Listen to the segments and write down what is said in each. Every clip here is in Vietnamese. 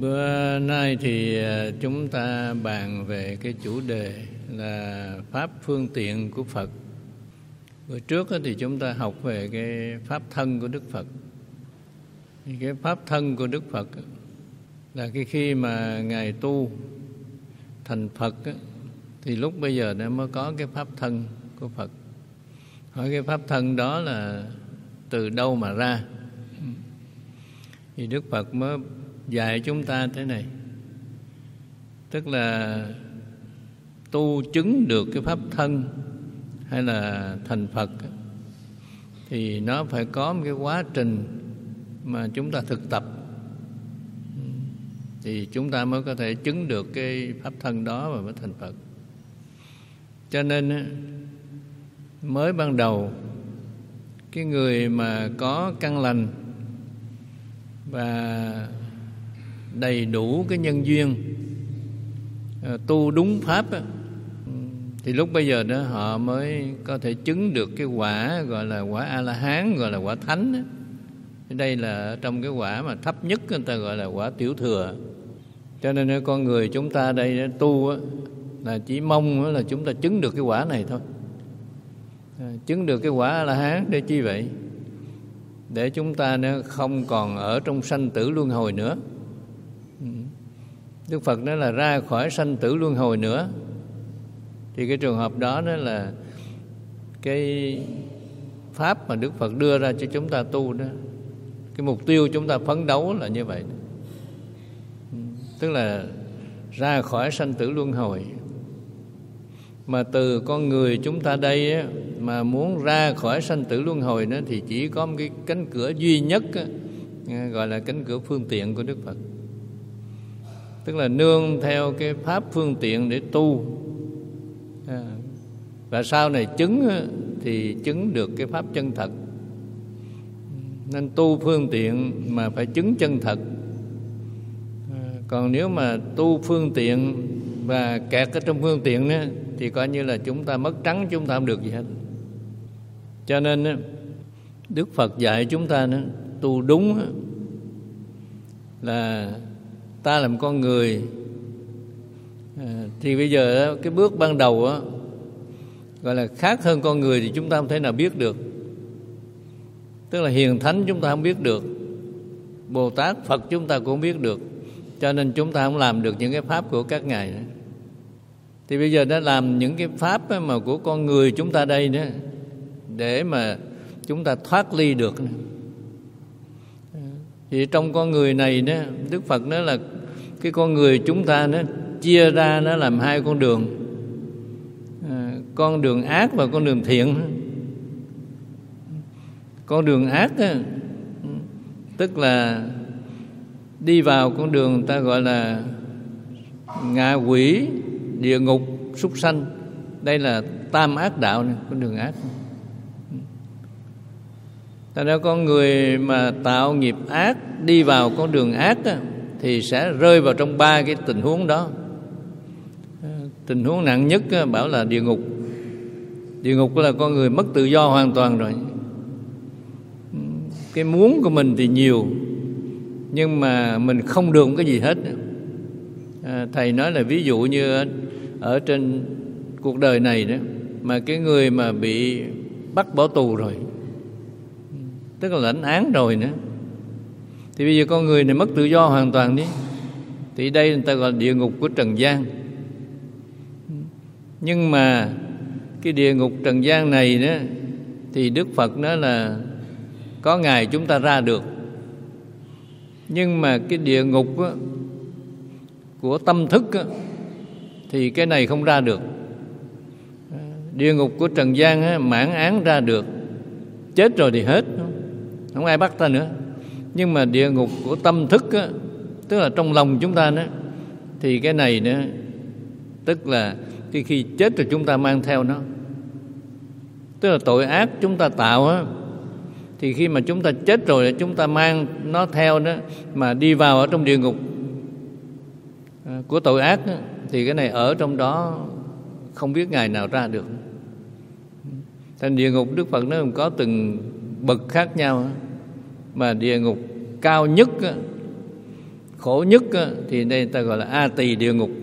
Bữa nay thì chúng ta bàn về cái chủ đề là pháp phương tiện của Phật. Bữa trước thì chúng ta học về cái pháp thân của Đức Phật. Thì cái pháp thân của Đức Phật là khi mà Ngài tu thành Phật thì lúc bây giờ nó mới có cái pháp thân của Phật. Hỏi cái pháp thân đó là từ đâu mà ra? Thì Đức Phật mới dạy chúng ta thế này, tức là tu chứng được cái pháp thân hay là thành Phật thì nó phải có một cái quá trình mà chúng ta thực tập, thì chúng ta mới có thể chứng được cái pháp thân đó và mới thành Phật. Cho nên mới ban đầu cái người mà có căn lành và đầy đủ cái nhân duyên, tu đúng pháp thì lúc bây giờ đó họ mới có thể chứng được cái quả gọi là quả A-la-hán, gọi là quả thánh. Đây là trong cái quả mà thấp nhất, người ta gọi là quả tiểu thừa. Cho nên con người chúng ta đây tu là chỉ mong là chúng ta chứng được cái quả này thôi. Chứng được cái quả A-la-hán để chi vậy? Để chúng ta không còn ở trong sanh tử luân hồi nữa. Đức Phật nói là ra khỏi sanh tử luân hồi nữa. Thì cái trường hợp đó là cái pháp mà Đức Phật đưa ra cho chúng ta tu đó. Cái mục tiêu chúng ta phấn đấu là như vậy. Tức là ra khỏi sanh tử luân hồi. Mà từ con người chúng ta đây mà muốn ra khỏi sanh tử luân hồi đó, thì chỉ có một cái cánh cửa duy nhất gọi là cánh cửa phương tiện của Đức Phật. Tức là nương theo cái pháp phương tiện để tu, và sau này chứng thì chứng được cái pháp chân thật. Nên tu phương tiện mà phải chứng chân thật. Còn nếu mà tu phương tiện và kẹt ở trong phương tiện đó, thì coi như là chúng ta mất trắng, chúng ta không được gì hết. Cho nên Đức Phật dạy chúng ta tu đúng là ta làm con người. Thì bây giờ cái bước ban đầu gọi là khác hơn con người thì chúng ta không thể nào biết được. Tức là hiền thánh chúng ta không biết được, Bồ Tát Phật chúng ta cũng không biết được. Cho nên chúng ta không làm được những cái pháp của các ngài nữa. Thì bây giờ đã làm những cái pháp mà của con người chúng ta đây nữa, để mà chúng ta thoát ly được. Thì trong con người này đó, Đức Phật nói là cái con người chúng ta nó chia ra nó làm hai con đường, con đường ác và con đường thiện. Con đường ác tức là đi vào con đường ta gọi là ngạ quỷ, địa ngục, súc sanh. Đây là tam ác đạo này, con đường ác. Thành ra con người mà tạo nghiệp ác đi vào con đường ác thì sẽ rơi vào trong ba cái tình huống đó. Tình huống nặng nhất bảo là địa ngục. Địa ngục là con người mất tự do hoàn toàn rồi. Cái muốn của mình thì nhiều, nhưng mà mình không được cái gì hết. Thầy nói là ví dụ như ở trên cuộc đời này đó, mà cái người mà bị bắt bỏ tù rồi, tức là lãnh án rồi nữa, thì bây giờ con người này mất tự do hoàn toàn đi. Thì đây người ta gọi là địa ngục của trần gian. Nhưng mà cái địa ngục trần gian này đó, thì Đức Phật nói là có ngày chúng ta ra được. Nhưng mà cái địa ngục của tâm thức thì cái này không ra được. Địa ngục của trần gian mãn án ra được, chết rồi thì hết, không ai bắt ta nữa. Nhưng mà địa ngục của tâm thức tức là trong lòng chúng ta nữa, thì cái này nữa, tức là khi chết rồi chúng ta mang theo nó. Tức là tội ác chúng ta tạo thì khi mà chúng ta chết rồi chúng ta mang nó theo đó, mà đi vào ở trong địa ngục của tội ác thì cái này ở trong đó không biết ngày nào ra được. Thành địa ngục Đức Phật nói có từng bậc khác nhau, mà địa ngục cao nhất khổ nhất thì đây ta gọi là A Tỳ địa ngục.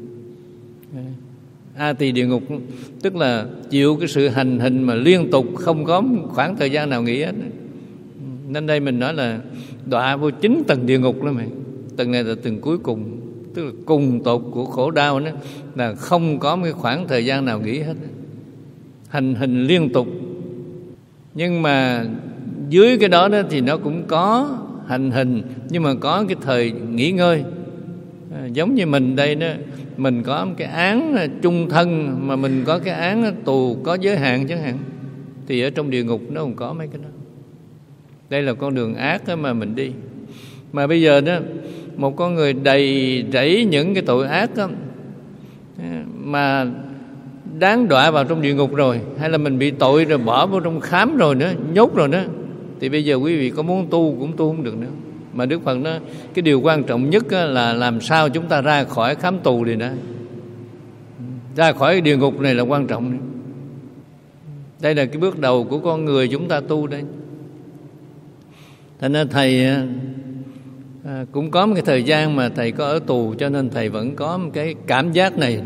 A Tỳ địa ngục tức là chịu cái sự hành hình mà liên tục, không có khoảng thời gian nào nghỉ hết. Nên đây mình nói là đọa vô 9 tầng địa ngục đó mày. Tầng này là tầng cuối cùng, tức là cùng tột của khổ đau đó, là không có cái khoảng thời gian nào nghỉ hết, hành hình liên tục. Nhưng mà dưới cái đó thì nó cũng có hành hình, nhưng mà có cái thời nghỉ ngơi. Giống như mình đây đó, mình có một cái án chung thân, mà mình có cái án tù có giới hạn chẳng hạn, thì ở trong địa ngục nó không có mấy cái đó. Đây là con đường ác đó mà mình đi. Mà bây giờ đó, một con người đầy rẫy những cái tội ác đó, mà đáng đọa vào trong địa ngục rồi, hay là mình bị tội rồi bỏ vào trong khám rồi nữa, nhốt rồi nữa, thì bây giờ quý vị có muốn tu cũng tu không được nữa. Mà Đức Phật nói cái điều quan trọng nhất là làm sao chúng ta ra khỏi khám tù này đó, ra khỏi cái địa ngục này là quan trọng. Đây là cái bước đầu của con người chúng ta tu đây. Thành ra Thầy cũng có một cái thời gian mà Thầy có ở tù, cho nên Thầy vẫn có một cái cảm giác này.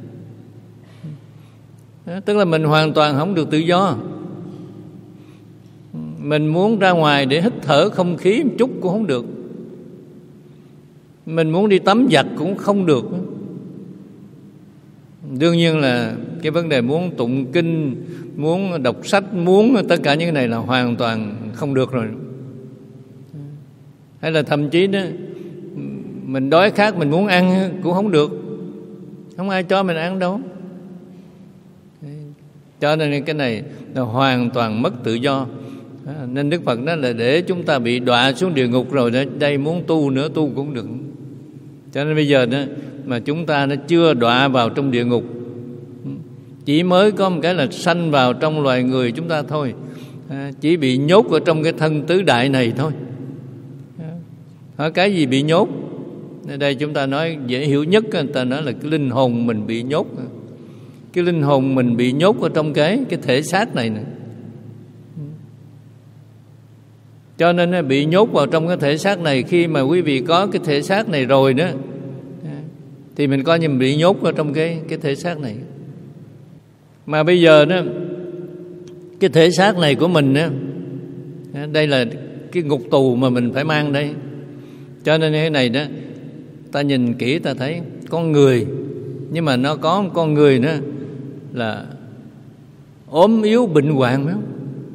Tức là mình hoàn toàn không được tự do. Mình muốn ra ngoài để hít thở không khí một chút cũng không được. Mình muốn đi tắm giặt cũng không được. Đương nhiên là cái vấn đề muốn tụng kinh, muốn đọc sách, muốn tất cả những cái này là hoàn toàn không được rồi. Hay là thậm chí đó, mình đói khát mình muốn ăn cũng không được, không ai cho mình ăn đâu. Cho nên cái này là hoàn toàn mất tự do. Nên Đức Phật nói là để chúng ta bị đọa xuống địa ngục rồi, đây muốn tu nữa tu cũng được. Cho nên bây giờ đó mà chúng ta nó chưa đọa vào trong địa ngục, chỉ mới có một cái là sanh vào trong loài người chúng ta thôi, chỉ bị nhốt ở trong cái thân tứ đại này thôi. Cái gì bị nhốt? Ở đây chúng ta nói dễ hiểu nhất, người ta nói là cái linh hồn mình bị nhốt. Cái linh hồn mình bị nhốt ở trong cái thể xác này nè. Cho nên bị nhốt vào trong cái thể xác này. Khi mà quý vị có cái thể xác này rồi đó, thì mình coi như mình bị nhốt ở trong cái thể xác này. Mà bây giờ đó, cái thể xác này của mình đó, đây là cái ngục tù mà mình phải mang đây. Cho nên cái này đó, ta nhìn kỹ ta thấy con người, nhưng mà nó có một con người nữa là ốm yếu bệnh hoạn phải không?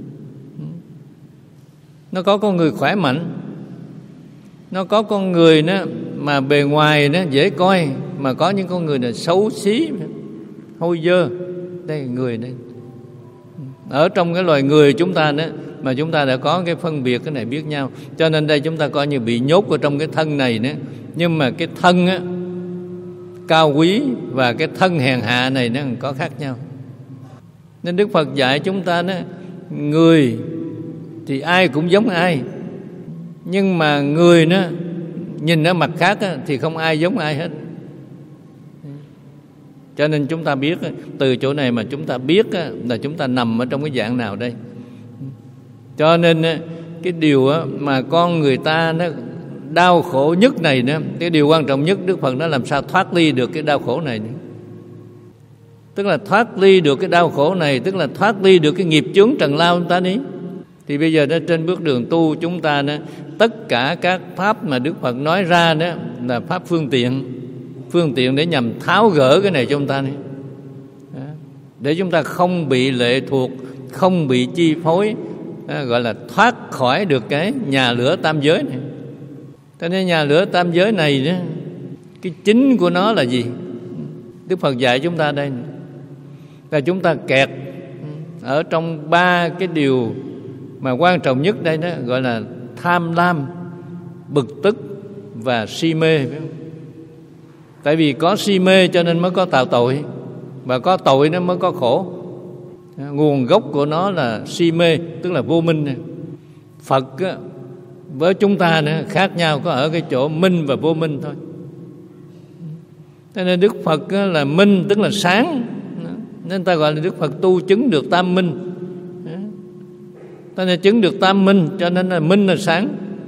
Nó có con người khỏe mạnh, nó có con người đó mà bề ngoài nó dễ coi, mà có những con người là xấu xí, hôi dơ. Đây là người đây. Ở trong cái loài người chúng ta đó, mà chúng ta đã có cái phân biệt cái này biết nhau. Cho nên đây chúng ta coi như bị nhốt ở trong cái thân này nữa. Nhưng mà cái thân á, cao quý và cái thân hèn hạ này nó có khác nhau. Nên Đức Phật dạy chúng ta đó, người thì ai cũng giống ai, nhưng mà người nó nhìn ở mặt khác á, thì không ai giống ai hết. Cho nên chúng ta biết từ chỗ này mà chúng ta biết là chúng ta nằm ở trong cái dạng nào đây. Cho nên cái điều mà con người ta nó đau khổ nhất này đó, cái điều quan trọng nhất Đức Phật nó làm sao thoát ly được cái đau khổ này. Tức là thoát ly được cái đau khổ này, tức là thoát ly được cái nghiệp chướng trần lao chúng ta đi. Thì bây giờ đó, trên bước đường tu chúng ta đó, tất cả các pháp mà Đức Phật nói ra đó là pháp phương tiện để nhằm tháo gỡ cái này cho chúng ta này. Để chúng ta không bị lệ thuộc, không bị chi phối, gọi là thoát khỏi được cái nhà lửa tam giới này. Cho nên nhà lửa tam giới này đó, cái chính của nó là gì? Đức Phật dạy chúng ta đây là chúng ta kẹt ở trong ba cái điều mà quan trọng nhất đây đó, gọi là tham lam, bực tức và si mê, phải không? Tại vì có si mê cho nên mới có tạo tội, và có tội nó mới có khổ. Nguồn gốc của nó là si mê, tức là vô minh. Phật á, với chúng ta nữa, khác nhau có ở cái chỗ minh và vô minh thôi. Cho nên Đức Phật là minh, tức là sáng, nên ta gọi là Đức Phật tu chứng được tam minh. Ta nên chứng được tam minh, cho nên là minh là sáng,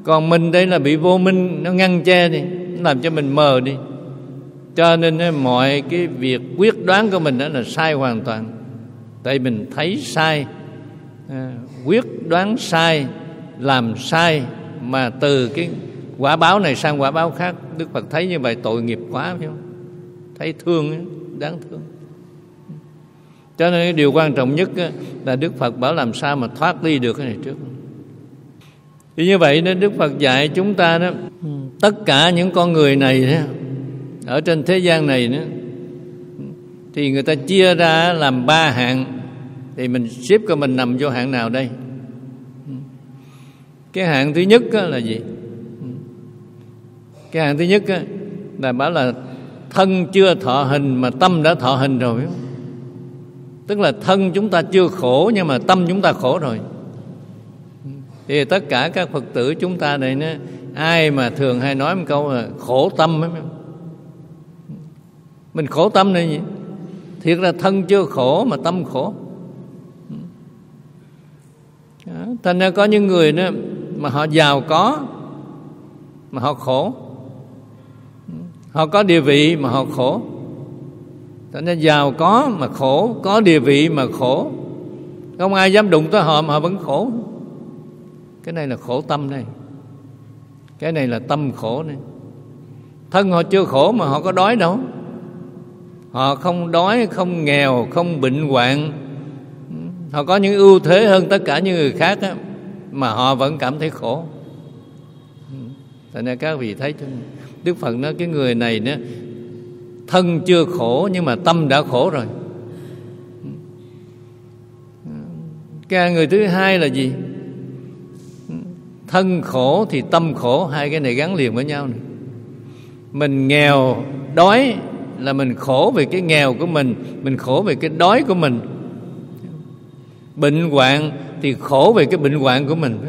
Còn mình đây là bị vô minh nó ngăn che đi, nó làm cho mình mờ đi. Cho nên mọi cái việc quyết đoán của mình đó là sai hoàn toàn. Tại mình thấy sai, quyết đoán sai, làm sai, mà từ cái quả báo này sang quả báo khác. Đức Phật thấy như vậy tội nghiệp quá, phải không? Thấy thương, đáng thương. Cho nên cái điều quan trọng nhất là Đức Phật bảo làm sao mà thoát ly được cái này trước. Thì như vậy nên Đức Phật dạy chúng ta đó, tất cả những con người này đó, ở trên thế gian này đó, thì người ta chia ra làm 3 hạng. Thì mình xếp của mình nằm vô hạng nào đây? Cái hạng thứ nhất là gì? Cái hạng thứ nhất là bảo là thân chưa thọ hình mà tâm đã thọ hình rồi. Tức là thân chúng ta chưa khổ nhưng mà tâm chúng ta khổ rồi. Thì tất cả các Phật tử chúng ta này, ai mà thường hay nói một câu là khổ tâm ấy. Mình khổ tâm này gì? Thiệt ra thân chưa khổ mà tâm khổ. Thành ra có những người đó mà họ giàu có mà họ khổ, họ có địa vị mà họ khổ. Thành ra giàu có mà khổ, có địa vị mà khổ, không ai dám đụng tới họ mà họ vẫn khổ. Cái này là khổ tâm này. Cái này là tâm khổ này. Thân họ chưa khổ mà họ có đói đâu. Họ không đói, không nghèo, không bệnh hoạn. Họ có những ưu thế hơn tất cả những người khác á, mà họ vẫn cảm thấy khổ. Thành ra các vị thấy Đức Phật nói cái người này đó, thân chưa khổ nhưng mà tâm đã khổ rồi. Cái người thứ hai là gì? Thân khổ thì tâm khổ, hai cái này gắn liền với nhau này. Mình nghèo, đói là mình khổ về cái nghèo của mình khổ về cái đói của mình. Bệnh hoạn thì khổ về cái bệnh hoạn của mình.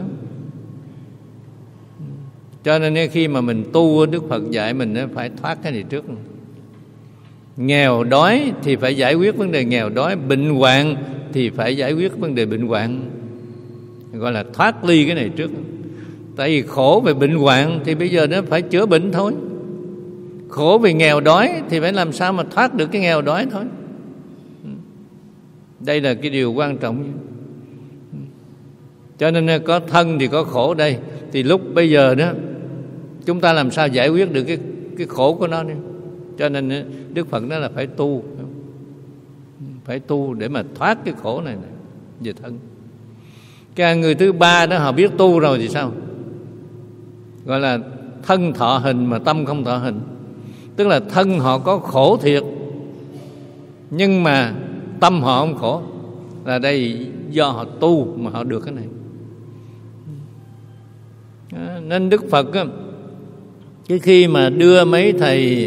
Cho nên khi mà mình tu, Đức Phật dạy mình phải thoát cái này trước. Nghèo đói thì phải giải quyết vấn đề nghèo đói, bệnh hoạn thì phải giải quyết vấn đề bệnh hoạn, gọi là thoát ly cái này trước. Tại vì khổ về bệnh hoạn thì bây giờ nó phải chữa bệnh thôi. Khổ về nghèo đói thì phải làm sao mà thoát được cái nghèo đói thôi. Đây là cái điều quan trọng. Cho nên có thân thì có khổ đây. Thì lúc bây giờ đó chúng ta làm sao giải quyết được cái khổ của nó đi. Cho nên Đức Phật nói là phải tu. Phải tu để mà thoát cái khổ này về thân. Cái người thứ ba đó họ biết tu rồi thì sao? Gọi là thân thọ hình mà tâm không thọ hình. Tức là thân họ có khổ thiệt nhưng mà tâm họ không khổ. Là đây do họ tu mà họ được cái này. Nên Đức Phật á, cái khi mà đưa mấy thầy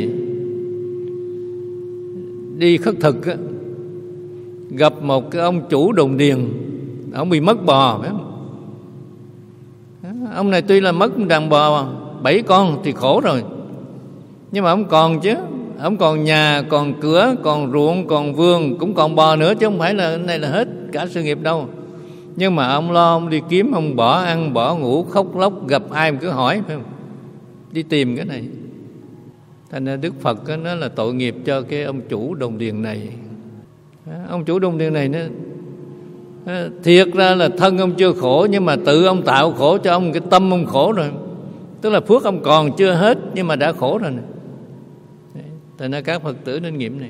đi khất thực á, gặp một cái ông chủ đồn điền, ông bị mất bò phải không? Ông này tuy là mất đàn bò 7 con thì khổ rồi, nhưng mà ông còn chứ. Ông còn nhà, còn cửa, còn ruộng, còn vườn, cũng còn bò nữa, chứ không phải là này là hết cả sự nghiệp đâu. Nhưng mà ông lo, ông đi kiếm, ông bỏ ăn, bỏ ngủ, khóc lóc, gặp ai mà cứ hỏi, phải không? Đi tìm cái này. Thành ra Đức Phật nó là tội nghiệp cho cái ông chủ đồng điền này. Ông chủ đồng điền này nó thiệt ra là thân ông chưa khổ, nhưng mà tự ông tạo khổ cho ông, cái tâm ông khổ rồi. Tức là phước ông còn chưa hết nhưng mà đã khổ rồi nè. Thành ra các Phật tử nên nghiệm này.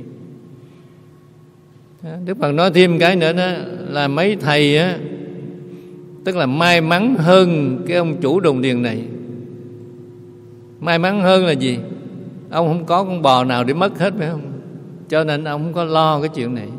Đức Phật nói thêm cái nữa đó là mấy thầy á, tức là may mắn hơn cái ông chủ đồng điền này. May mắn hơn là gì? Ông không có con bò nào để mất hết, phải không? Cho nên ông không có lo cái chuyện này.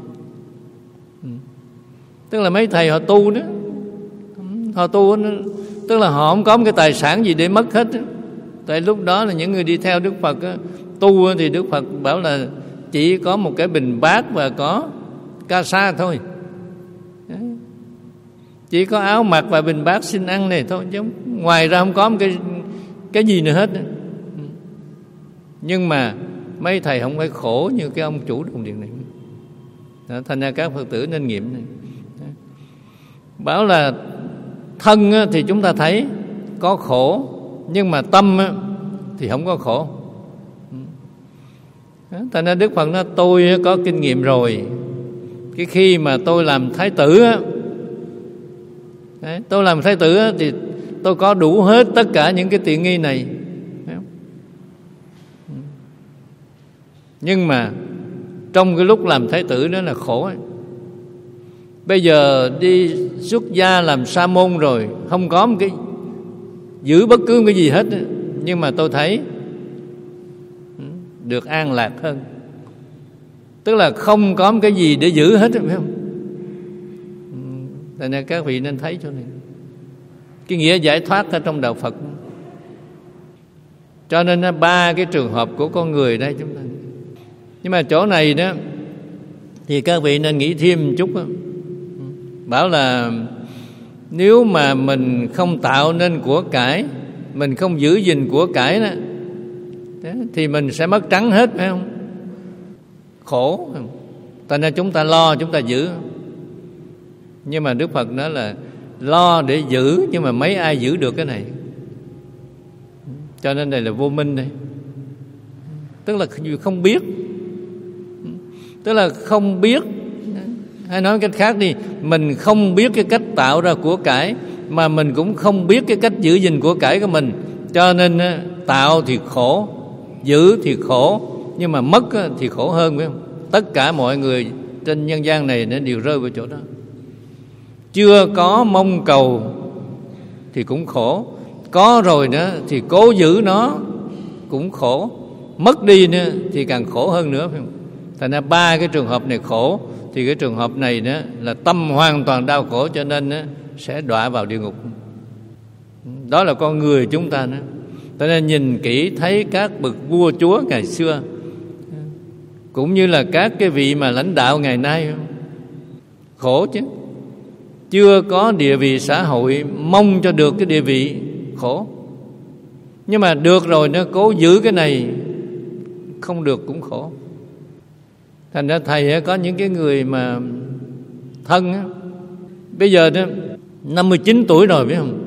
Tức là mấy thầy họ tu đó, họ tu đó, tức là họ không có một cái tài sản gì để mất hết đó. Tại lúc đó là những người đi theo Đức Phật đó, tu thì Đức Phật bảo là chỉ có một cái bình bát và có ca sa thôi. Chỉ có áo mặc và bình bát xin ăn này thôi, chứ ngoài ra không có một cái gì nữa hết. Nhưng mà mấy thầy không phải khổ như cái ông chủ đồng điền này. Đó, thành ra các Phật tử nên nghiệm này. Bảo là thân thì chúng ta thấy có khổ, nhưng mà tâm thì không có khổ. Thành ra Đức Phật nói tôi có kinh nghiệm rồi. Cái khi mà tôi làm thái tử tôi làm thái tử thì tôi có đủ hết tất cả những cái tiện nghi này. Nhưng mà trong cái lúc làm thái tử đó là khổ ấy. Bây giờ đi xuất gia làm sa môn rồi, không có một cái giữ bất cứ cái gì hết, nhưng mà tôi thấy được an lạc hơn. Tức là không có một cái gì để giữ hết, phải không? Nên các vị nên thấy chỗ này cái nghĩa giải thoát ở trong đạo Phật. Cho nên ba cái trường hợp của con người đây chúng ta. Nhưng mà chỗ này đó thì các vị nên nghĩ thêm một chút đó. Bảo là nếu mà mình không tạo nên của cải, mình không giữ gìn của cải đó, thì mình sẽ mất trắng hết, phải không? Khổ. Thành ra chúng ta lo, chúng ta giữ. Nhưng mà Đức Phật nói là lo để giữ, nhưng mà mấy ai giữ được cái này. Cho nên đây là vô minh đây. Tức là không biết. Tức là không biết. Hay nói cách khác đi, mình không biết cái cách tạo ra của cải, mà mình cũng không biết cái cách giữ gìn của cải của mình. Cho nên tạo thì khổ, giữ thì khổ, nhưng mà mất thì khổ hơn, phải không? Tất cả mọi người trên nhân gian này nó đều rơi vào chỗ đó. Chưa có mong cầu thì cũng khổ, có rồi nữa thì cố giữ nó cũng khổ, mất đi nữa thì càng khổ hơn nữa, phải không? Thành ra ba cái trường hợp này khổ, thì cái trường hợp này đó là tâm hoàn toàn đau khổ, cho nên sẽ đọa vào địa ngục. Đó là con người chúng ta nữa. Cho nên nhìn kỹ thấy các bậc vua chúa ngày xưa, cũng như là các cái vị mà lãnh đạo ngày nay, khổ chứ. Chưa có địa vị xã hội, mong cho được cái địa vị, khổ. Nhưng mà được rồi nó cố giữ cái này, không được cũng khổ. Thành ra thầy có những cái người mà thân á, bây giờ đó 59 tuổi rồi, biết không?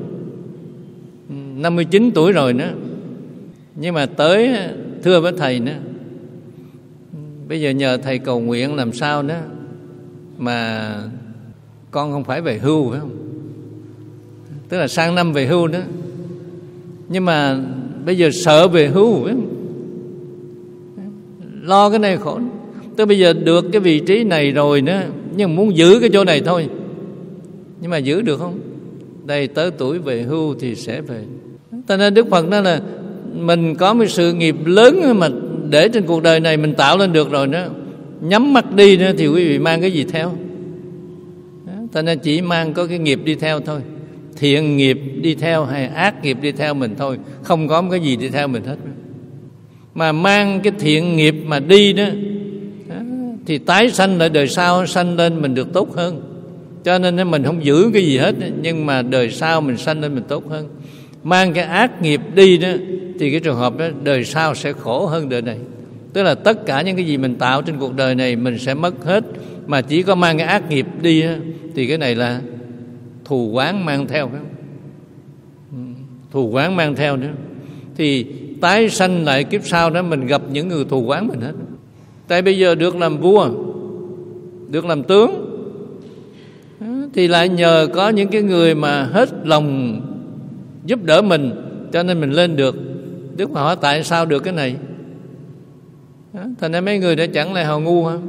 59 tuổi rồi nữa. Nhưng mà tới thưa với thầy nữa, bây giờ nhờ thầy cầu nguyện làm sao đó mà con không phải về hưu, phải không? Tức là sang năm về hưu đó. Nhưng mà bây giờ sợ về hưu, phải không? Lo cái này khổ. Tức bây giờ được cái vị trí này rồi nữa, nhưng muốn giữ cái chỗ này thôi. Nhưng mà giữ được không? Đây tới tuổi về hưu thì sẽ về. Cho nên Đức Phật nói là mình có một sự nghiệp lớn mà để trên cuộc đời này mình tạo lên được rồi nữa, nhắm mắt đi nữa thì quý vị mang cái gì theo? Cho nên chỉ mang có cái nghiệp đi theo thôi. Thiện nghiệp đi theo hay ác nghiệp đi theo mình thôi, không có cái gì đi theo mình hết. Mà mang cái thiện nghiệp mà đi đó thì tái sanh lại đời sau, sanh lên mình được tốt hơn. Cho nên mình không giữ cái gì hết, nhưng mà đời sau mình sanh lên mình tốt hơn. Mang cái ác nghiệp đi đó thì cái trường hợp đó đời sau sẽ khổ hơn đời này. Tức là tất cả những cái gì mình tạo trên cuộc đời này mình sẽ mất hết, mà chỉ có mang cái ác nghiệp đi đó, thì cái này là thù oán mang theo, phải không? Thù oán mang theo nữa. Thì tái sanh lại kiếp sau đó mình gặp những người thù oán mình hết. Tại bây giờ được làm vua, được làm tướng, thì lại nhờ có những cái người mà hết lòng giúp đỡ mình, cho nên mình lên được. Đức Phật hỏi tại sao được cái này? Thành ra mấy người đã chẳng lại họ ngu hả?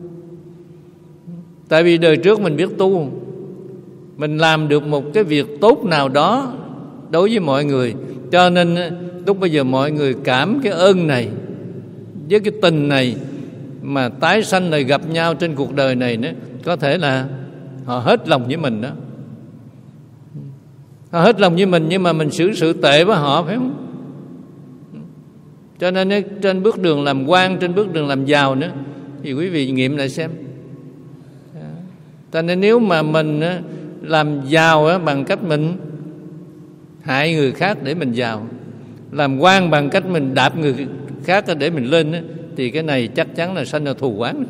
Tại vì đời trước mình biết tu, mình làm được một cái việc tốt nào đó đối với mọi người, cho nên lúc bây giờ mọi người cảm cái ơn này với cái tình này, mà tái sanh lại gặp nhau trên cuộc đời này nữa, có thể là họ hết lòng với mình đó. Họ hết lòng với mình, nhưng mà mình xử sự tệ với họ, phải không? Cho nên trên bước đường làm quan, trên bước đường làm giàu nữa, thì quý vị nghiệm lại xem. Cho nên nếu mà mình làm giàu bằng cách mình hại người khác để mình giàu, làm quan bằng cách mình đạp người khác để mình lên, thì cái này chắc chắn là sanh ra thù oán.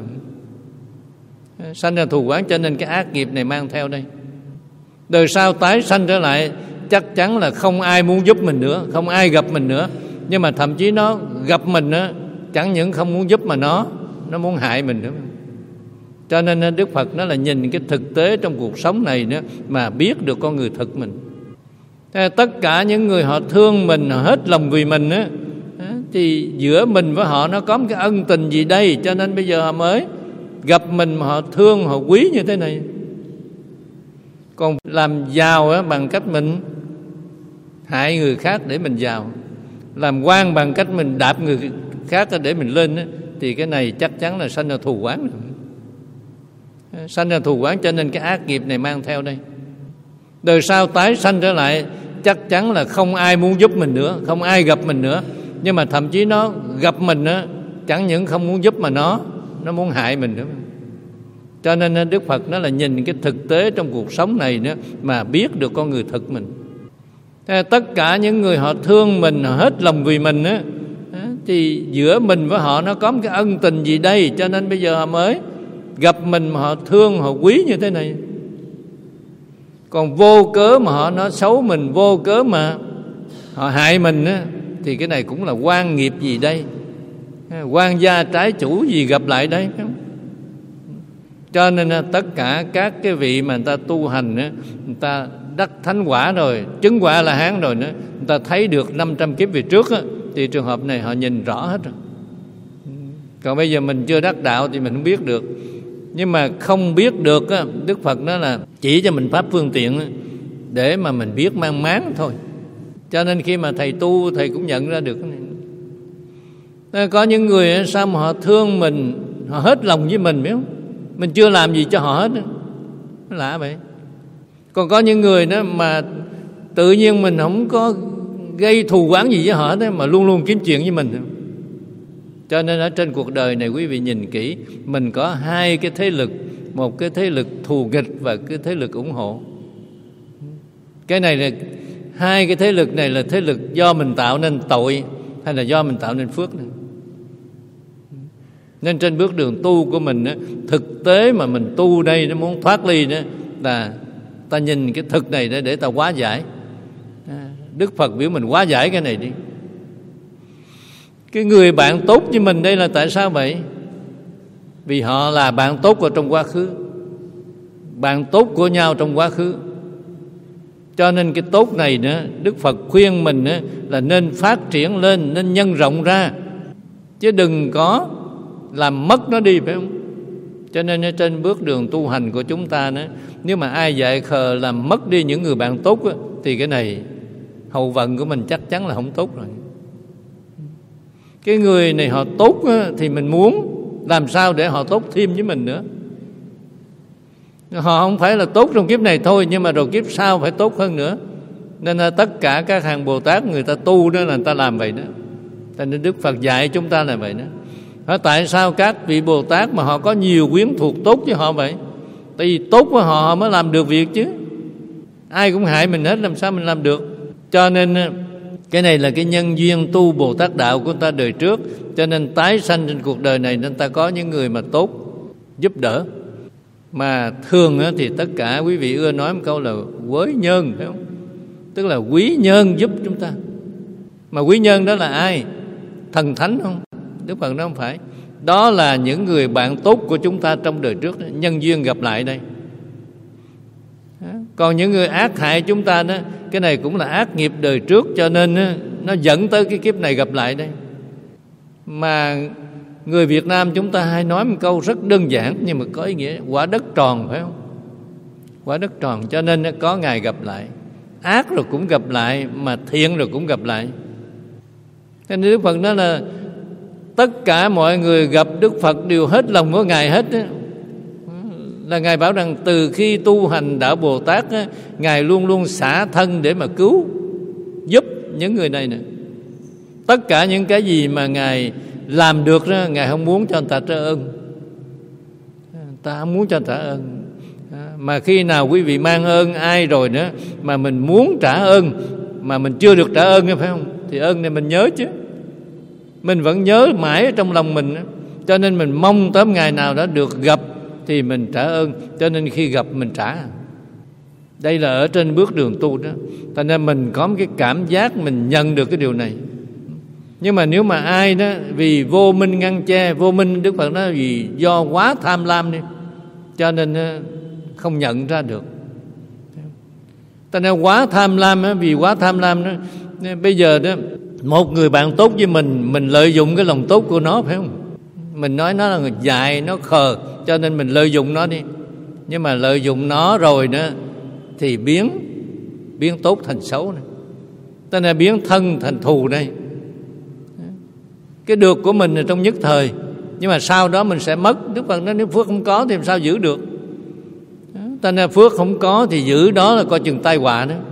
Sanh ra thù oán, cho nên cái ác nghiệp này mang theo đây. Đời sau tái sanh trở lại chắc chắn là không ai muốn giúp mình nữa, không ai gặp mình nữa. Nhưng mà thậm chí nó gặp mình á, chẳng những không muốn giúp mà nó muốn hại mình nữa. Cho nên Đức Phật nói là nhìn cái thực tế trong cuộc sống này nữa mà biết được con người thực mình. Tất cả những người họ thương mình, họ hết lòng vì mình á, thì giữa mình với họ nó có một cái ân tình gì đây, cho nên bây giờ họ mới gặp mình mà họ thương, họ quý như thế này. Còn làm giàu á, bằng cách mình hại người khác để mình giàu, làm quan bằng cách mình đạp người khác để mình lên á, thì cái này chắc chắn là sanh ra thù oán. Sanh ra thù oán, cho nên cái ác nghiệp này mang theo đây. Đời sau tái sanh trở lại chắc chắn là không ai muốn giúp mình nữa, không ai gặp mình nữa. Nhưng mà thậm chí nó gặp mình á, chẳng những không muốn giúp mà nó muốn hại mình nữa. Cho nên Đức Phật nói là nhìn cái thực tế trong cuộc sống này nữa mà biết được con người thực mình. Tất cả những người họ thương mình, họ hết lòng vì mình á, thì giữa mình với họ nó có một cái ân tình gì đây, cho nên bây giờ họ mới gặp mình mà họ thương, họ quý như thế này. Còn vô cớ mà họ nói xấu mình, vô cớ mà họ hại mình á, thì cái này cũng là oan nghiệp gì đây, oan gia trái chủ gì gặp lại đây. Cho nên tất cả các cái vị mà người ta tu hành á, người ta đắc thánh quả rồi, chứng quả A La Hán rồi nữa, người ta thấy được 500 kiếp về trước á, thì trường hợp này họ nhìn rõ hết rồi. Còn bây giờ mình chưa đắc đạo thì mình không biết được. Nhưng mà không biết được á, Đức Phật nói là chỉ cho mình pháp phương tiện á, để mà mình biết mang máng thôi. Cho nên khi mà thầy tu, thầy cũng nhận ra được cái này. Có những người sao mà họ thương mình, họ hết lòng với mình, biết không? Mình chưa làm gì cho họ hết. Nó lạ vậy. Còn có những người đó mà tự nhiên mình không có gây thù oán gì với họ đó, mà luôn luôn kiếm chuyện với mình. Cho nên ở trên cuộc đời này quý vị nhìn kỹ, mình có hai cái thế lực, một cái thế lực thù nghịch và cái thế lực ủng hộ. Cái này là hai cái thế lực này là thế lực do mình tạo nên tội hay là do mình tạo nên phước này. Nên trên bước đường tu của mình á, thực tế mà mình tu đây nó muốn thoát ly đó là ta nhìn cái thực này để ta hóa giải. Đức Phật biểu mình hóa giải cái này đi. Cái người bạn tốt với mình đây là tại sao vậy? Vì họ là bạn tốt của trong quá khứ, bạn tốt của nhau trong quá khứ. Cho nên cái tốt này nữa, Đức Phật khuyên mình nữa là nên phát triển lên, nên nhân rộng ra, chứ đừng có làm mất nó đi, phải không? Cho nên trên bước đường tu hành của chúng ta nữa, nếu mà ai dại khờ làm mất đi những người bạn tốt đó, thì cái này hậu vận của mình chắc chắn là không tốt rồi. Cái người này họ tốt đó, thì mình muốn làm sao để họ tốt thêm với mình nữa. Họ không phải là tốt trong kiếp này thôi, nhưng mà rồi kiếp sau phải tốt hơn nữa. Nên là tất cả các hàng Bồ Tát người ta tu đó là người ta làm vậy đó. Cho nên Đức Phật dạy chúng ta là vậy đó. Tại sao các vị Bồ Tát mà họ có nhiều quyến thuộc tốt với họ vậy? Tại vì tốt với họ mới làm được việc chứ. Ai cũng hại mình hết, làm sao mình làm được? Cho nên cái này là cái nhân duyên tu Bồ Tát đạo của ta đời trước. Cho nên tái sanh trên cuộc đời này nên ta có những người mà tốt giúp đỡ. Mà thường thì tất cả quý vị ưa nói một câu là quới nhân, phải không? Tức là quý nhân giúp chúng ta. Mà quý nhân đó là ai? Thần thánh không? Đức Phật nói không phải. Đó là những người bạn tốt của chúng ta trong đời trước, nhân duyên gặp lại đây. Còn những người ác hại chúng ta đó, cái này cũng là ác nghiệp đời trước, cho nên nó dẫn tới cái kiếp này gặp lại đây. Mà người Việt Nam chúng ta hay nói một câu rất đơn giản nhưng mà có ý nghĩa, quả đất tròn, phải không? Quả đất tròn, cho nên có ngày gặp lại. Ác rồi cũng gặp lại, mà thiện rồi cũng gặp lại. Cho nên Đức Phật nói là tất cả mọi người gặp Đức Phật đều hết lòng của Ngài hết. Là Ngài bảo rằng từ khi tu hành đạo Bồ Tát, Ngài luôn luôn xả thân để mà cứu giúp những người này nè. Tất cả những cái gì mà Ngài làm được đó, Ngài không muốn cho người ta trả ơn. Ta không muốn cho người ta trả ơn. Mà khi nào quý vị mang ơn ai rồi nữa mà mình muốn trả ơn mà mình chưa được trả ơn, phải không? Thì ơn này mình nhớ chứ. Mình vẫn nhớ mãi ở trong lòng mình. Cho nên mình mong tới ngày nào đó được gặp thì mình trả ơn. Cho nên khi gặp mình trả. Đây là ở trên bước đường tu đó. Thành nên mình có một cái cảm giác mình nhận được cái điều này. Nhưng mà nếu mà ai đó vì vô minh ngăn che, vô minh Đức Phật nói vì do quá tham lam đi, cho nên không nhận ra được. Ta nói quá tham lam, vì quá tham lam đó, bây giờ đó một người bạn tốt với mình lợi dụng cái lòng tốt của nó, phải không? Mình nói nó là người dại, nó khờ, cho nên mình lợi dụng nó đi. Nhưng mà lợi dụng nó rồi đó thì biến tốt thành xấu này. Ta nói biến thân thành thù đây. Cái được của mình là trong nhất thời, nhưng mà sau đó mình sẽ mất. Đức Phật nói nếu phước không có thì làm sao giữ được. Ta nói phước không có thì giữ đó là coi chừng tai họa đó.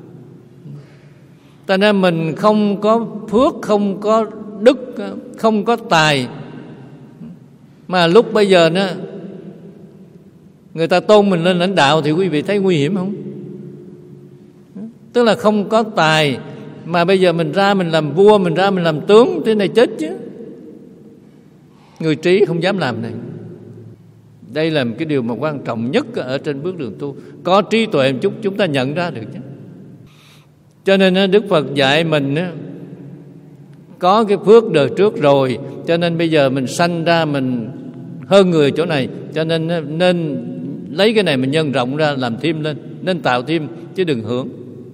Ta nói mình không có phước, không có đức, không có tài, mà lúc bây giờ đó người ta tôn mình lên lãnh đạo thì quý vị thấy nguy hiểm không? Tức là không có tài mà bây giờ mình ra mình làm vua, mình ra mình làm tướng, thế này chết chứ. Người trí không dám làm này. Đây là một cái điều mà quan trọng nhất ở trên bước đường tu. Có trí tuệ một chút chúng ta nhận ra được chứ. Cho nên Đức Phật dạy mình có cái phước đời trước rồi, cho nên bây giờ mình sanh ra mình hơn người chỗ này, cho nên lấy cái này mình nhân rộng ra làm thêm lên, nên tạo thêm chứ đừng hưởng.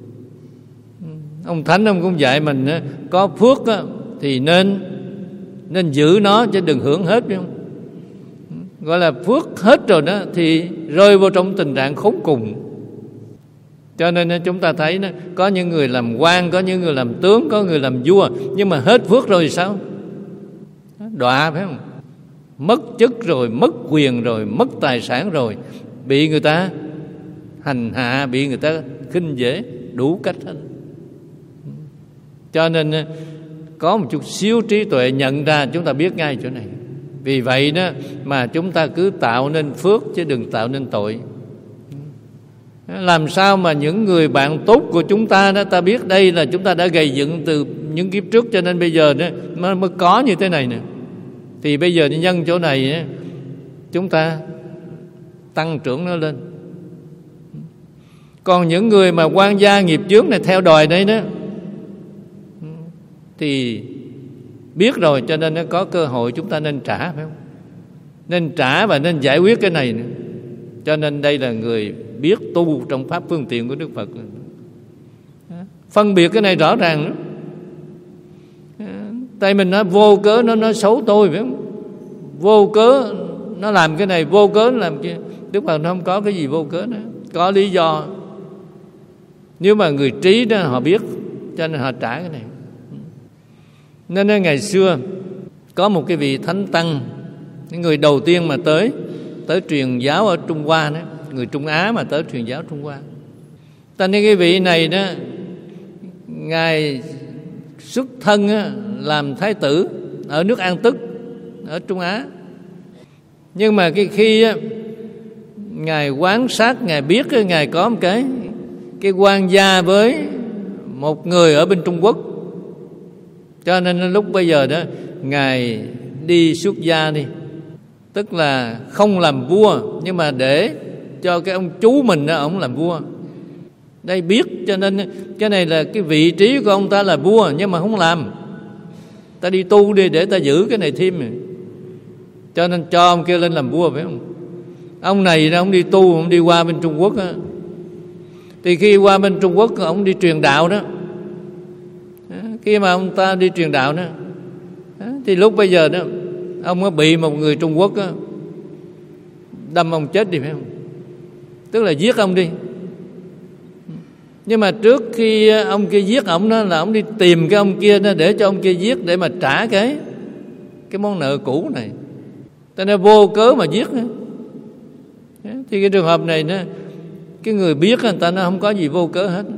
Ông Thánh ông cũng dạy mình có phước thì nên giữ nó chứ đừng hưởng hết, phải không? Gọi là phước hết rồi đó thì rơi vô trong tình trạng khốn cùng. Cho nên chúng ta thấy đó, có những người làm quan, có những người làm tướng, có người làm vua, nhưng mà hết phước rồi thì sao? Đọa, phải không? Mất chức rồi, mất quyền rồi, mất tài sản rồi, bị người ta hành hạ, bị người ta khinh dễ đủ cách hết. Cho nên có một chút xíu trí tuệ nhận ra chúng ta biết ngay chỗ này. Vì vậy đó mà chúng ta cứ tạo nên phước chứ đừng tạo nên tội. Làm sao mà những người bạn tốt của chúng ta đó, ta biết đây là chúng ta đã gây dựng từ những kiếp trước, cho nên bây giờ đó mới có như thế này nè. Thì bây giờ nhân chỗ này chúng ta tăng trưởng nó lên. Còn những người mà quan gia nghiệp chướng này theo đòi đây đó thì biết rồi, cho nên nó có cơ hội chúng ta nên trả, phải không? Nên trả và nên giải quyết cái này nữa. Cho nên đây là người biết tu trong pháp phương tiện của Đức Phật. Phân biệt cái này rõ ràng nữa. Tại mình nói vô cớ nó nói xấu tôi, phải không? Vô cớ nó làm cái này, vô cớ nó làm kia. Đức Phật nó không có cái gì vô cớ nữa, có lý do. Nếu mà người trí đó họ biết, cho nên họ trả cái này. Nên ngày xưa có một cái vị thánh tăng, những người đầu tiên mà tới truyền giáo ở Trung Hoa đó, người Trung Á mà tới truyền giáo Trung Hoa. Ta nên cái vị này đó, ngài xuất thân làm thái tử ở nước An Tức ở Trung Á. Nhưng mà khi ngài quan sát, ngài biết ngài có một cái quan gia với một người ở bên Trung Quốc. Cho nên lúc bây giờ đó ngài đi xuất gia đi, tức là không làm vua, nhưng mà để cho cái ông chú mình đó ông làm vua. Đây biết, cho nên cái này là cái vị trí của ông ta là vua, nhưng mà không làm. Ta đi tu đi để ta giữ cái này thêm. Cho nên cho ông kia lên làm vua, phải không? Ông này ông đi tu, ông đi qua bên Trung Quốc đó. Thì khi qua bên Trung Quốc ông đi truyền đạo đó, khi mà ông ta đi truyền đạo đó, thì lúc bây giờ đó ông có bị một người Trung Quốc đó, đâm ông chết đi, phải không? Tức là giết ông đi. Nhưng mà trước khi ông kia giết ông đó là ông đi tìm cái ông kia đó để cho ông kia giết, để mà trả cái món nợ cũ này. Ta nói vô cớ mà giết nữa. Thì cái trường hợp này đó, cái người biết người ta nó không có gì vô cớ hết.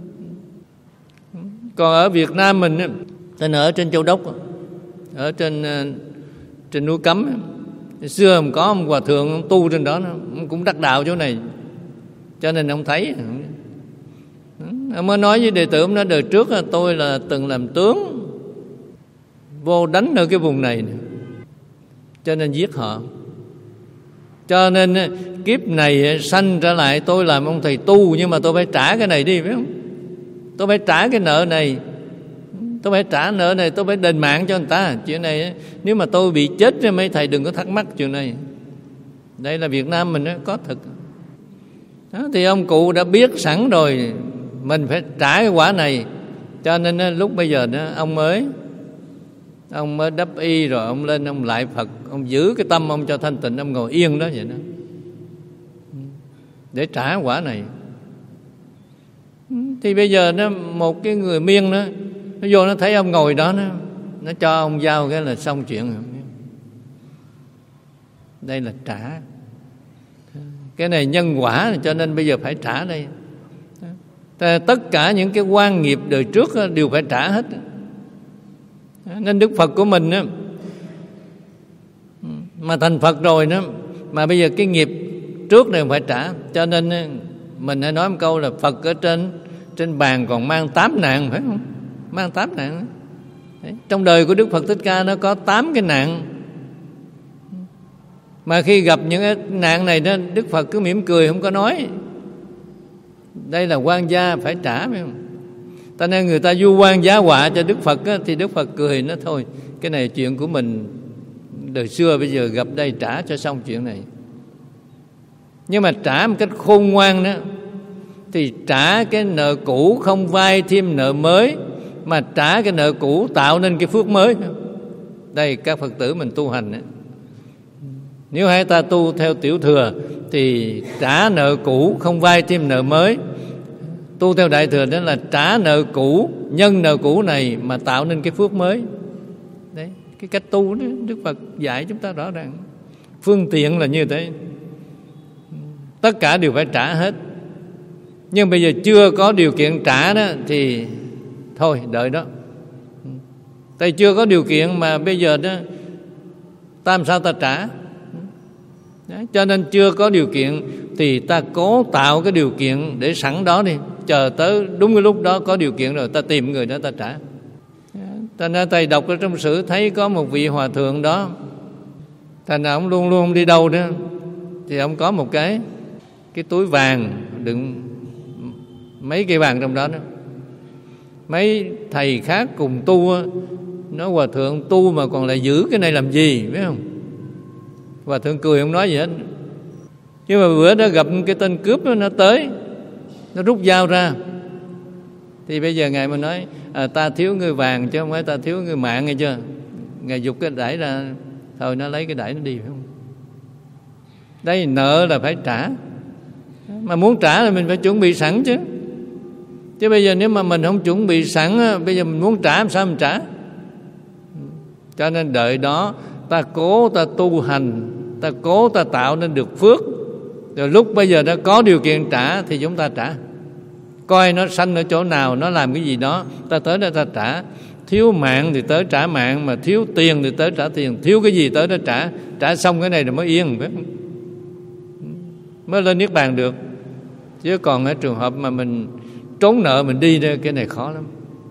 Còn ở Việt Nam mình, ta ở trên Châu Đốc, ở trên núi Cấm, xưa có ông hòa thượng ông tu trên đó, ông cũng đắc đạo chỗ này, cho nên ông thấy. Ông mới nói với đệ tử, ông nói đời trước tôi là từng làm tướng, vô đánh ở cái vùng này, cho nên giết họ. Cho nên kiếp này sanh trở lại tôi làm ông thầy tu, nhưng mà tôi phải trả cái này đi, phải không? Tôi phải trả cái nợ này, tôi phải trả nợ này, tôi phải đền mạng cho người ta. Chuyện này nếu mà tôi bị chết, mấy thầy đừng có thắc mắc chuyện này. Đây là Việt Nam mình có thực đó, thì ông cụ đã biết sẵn rồi mình phải trả cái quả này. Cho nên lúc bây giờ ông mới đắp y rồi ông lên ông lại Phật, ông giữ cái tâm ông cho thanh tịnh, ông ngồi yên đó vậy đó để trả quả này. Thì bây giờ một cái người Miên nó vô nó thấy ông ngồi đó, nó cho ông giao cái là xong chuyện. Đây là trả. Cái này nhân quả, cho nên bây giờ phải trả đây. Tất cả những cái oan nghiệp đời trước đều phải trả hết. Nên Đức Phật của mình mà thành Phật rồi đó, mà bây giờ cái nghiệp trước này phải trả. Cho nên mình hay nói một câu là Phật ở trên bàn còn mang 8 nạn, phải không? Mang 8 nạn. Đấy. Trong đời của Đức Phật Thích Ca nó có 8 cái nạn. Mà khi gặp những cái nạn này đó, Đức Phật cứ mỉm cười không có nói. Đây là oan gia phải trả, phải không? Cho nên người ta vu oan giá họa cho Đức Phật á, thì Đức Phật cười nó thôi, cái này chuyện của mình đời xưa, bây giờ gặp đây trả cho xong chuyện này. Nhưng mà trả một cách khôn ngoan đó, thì trả cái nợ cũ, không vay thêm nợ mới, mà trả cái nợ cũ tạo nên cái phước mới. Đây các Phật tử mình tu hành đó. Nếu hai ta tu theo tiểu thừa thì trả nợ cũ, không vay thêm nợ mới. Tu theo đại thừa đó là trả nợ cũ, nhân nợ cũ này mà tạo nên cái phước mới. Đấy, cái cách tu đó Đức Phật dạy chúng ta rõ ràng. Phương tiện là như thế. Tất cả đều phải trả hết. Nhưng bây giờ chưa có điều kiện trả đó thì thôi đợi đó. Tại chưa có điều kiện mà bây giờ đó ta làm sao ta trả? Đấy, cho nên chưa có điều kiện thì ta cố tạo cái điều kiện để sẵn đó đi, chờ tới đúng cái lúc đó có điều kiện rồi ta tìm người đó ta trả. Ta nói thầy đọc ở trong sử thấy có một vị hòa thượng đó, thành ra ông luôn luôn đi đâu đó thì ông có một cái túi vàng đựng mấy cây vàng trong đó. Mấy thầy khác cùng tu nói hòa thượng tu mà còn lại giữ cái này làm gì, biết không? Hòa thượng cười không nói gì hết. Nhưng mà bữa đó gặp cái tên cướp đó, nó tới, nó rút dao ra. Thì bây giờ Ngài mới nói ta thiếu người vàng chứ không phải ta thiếu người mạng, nghe chưa? Ngài giục cái đẩy ra, thôi nó lấy cái đẩy nó đi, phải không? Đây nợ là phải trả. Mà muốn trả là mình phải chuẩn bị sẵn chứ. Chứ bây giờ nếu mà mình không chuẩn bị sẵn, bây giờ mình muốn trả làm sao mình trả? Cho nên đợi đó ta cố ta tu hành, ta cố ta tạo nên được phước, rồi lúc bây giờ nó có điều kiện trả thì chúng ta trả. Coi nó sanh ở chỗ nào, nó làm cái gì đó, ta tới đó ta trả. Thiếu mạng thì tới trả mạng, mà thiếu tiền thì tới trả tiền, thiếu cái gì tới đó trả. Trả xong cái này rồi mới yên, mới lên niết bàn được. Chứ còn ở trường hợp mà mình trốn nợ mình đi đây, cái này khó lắm.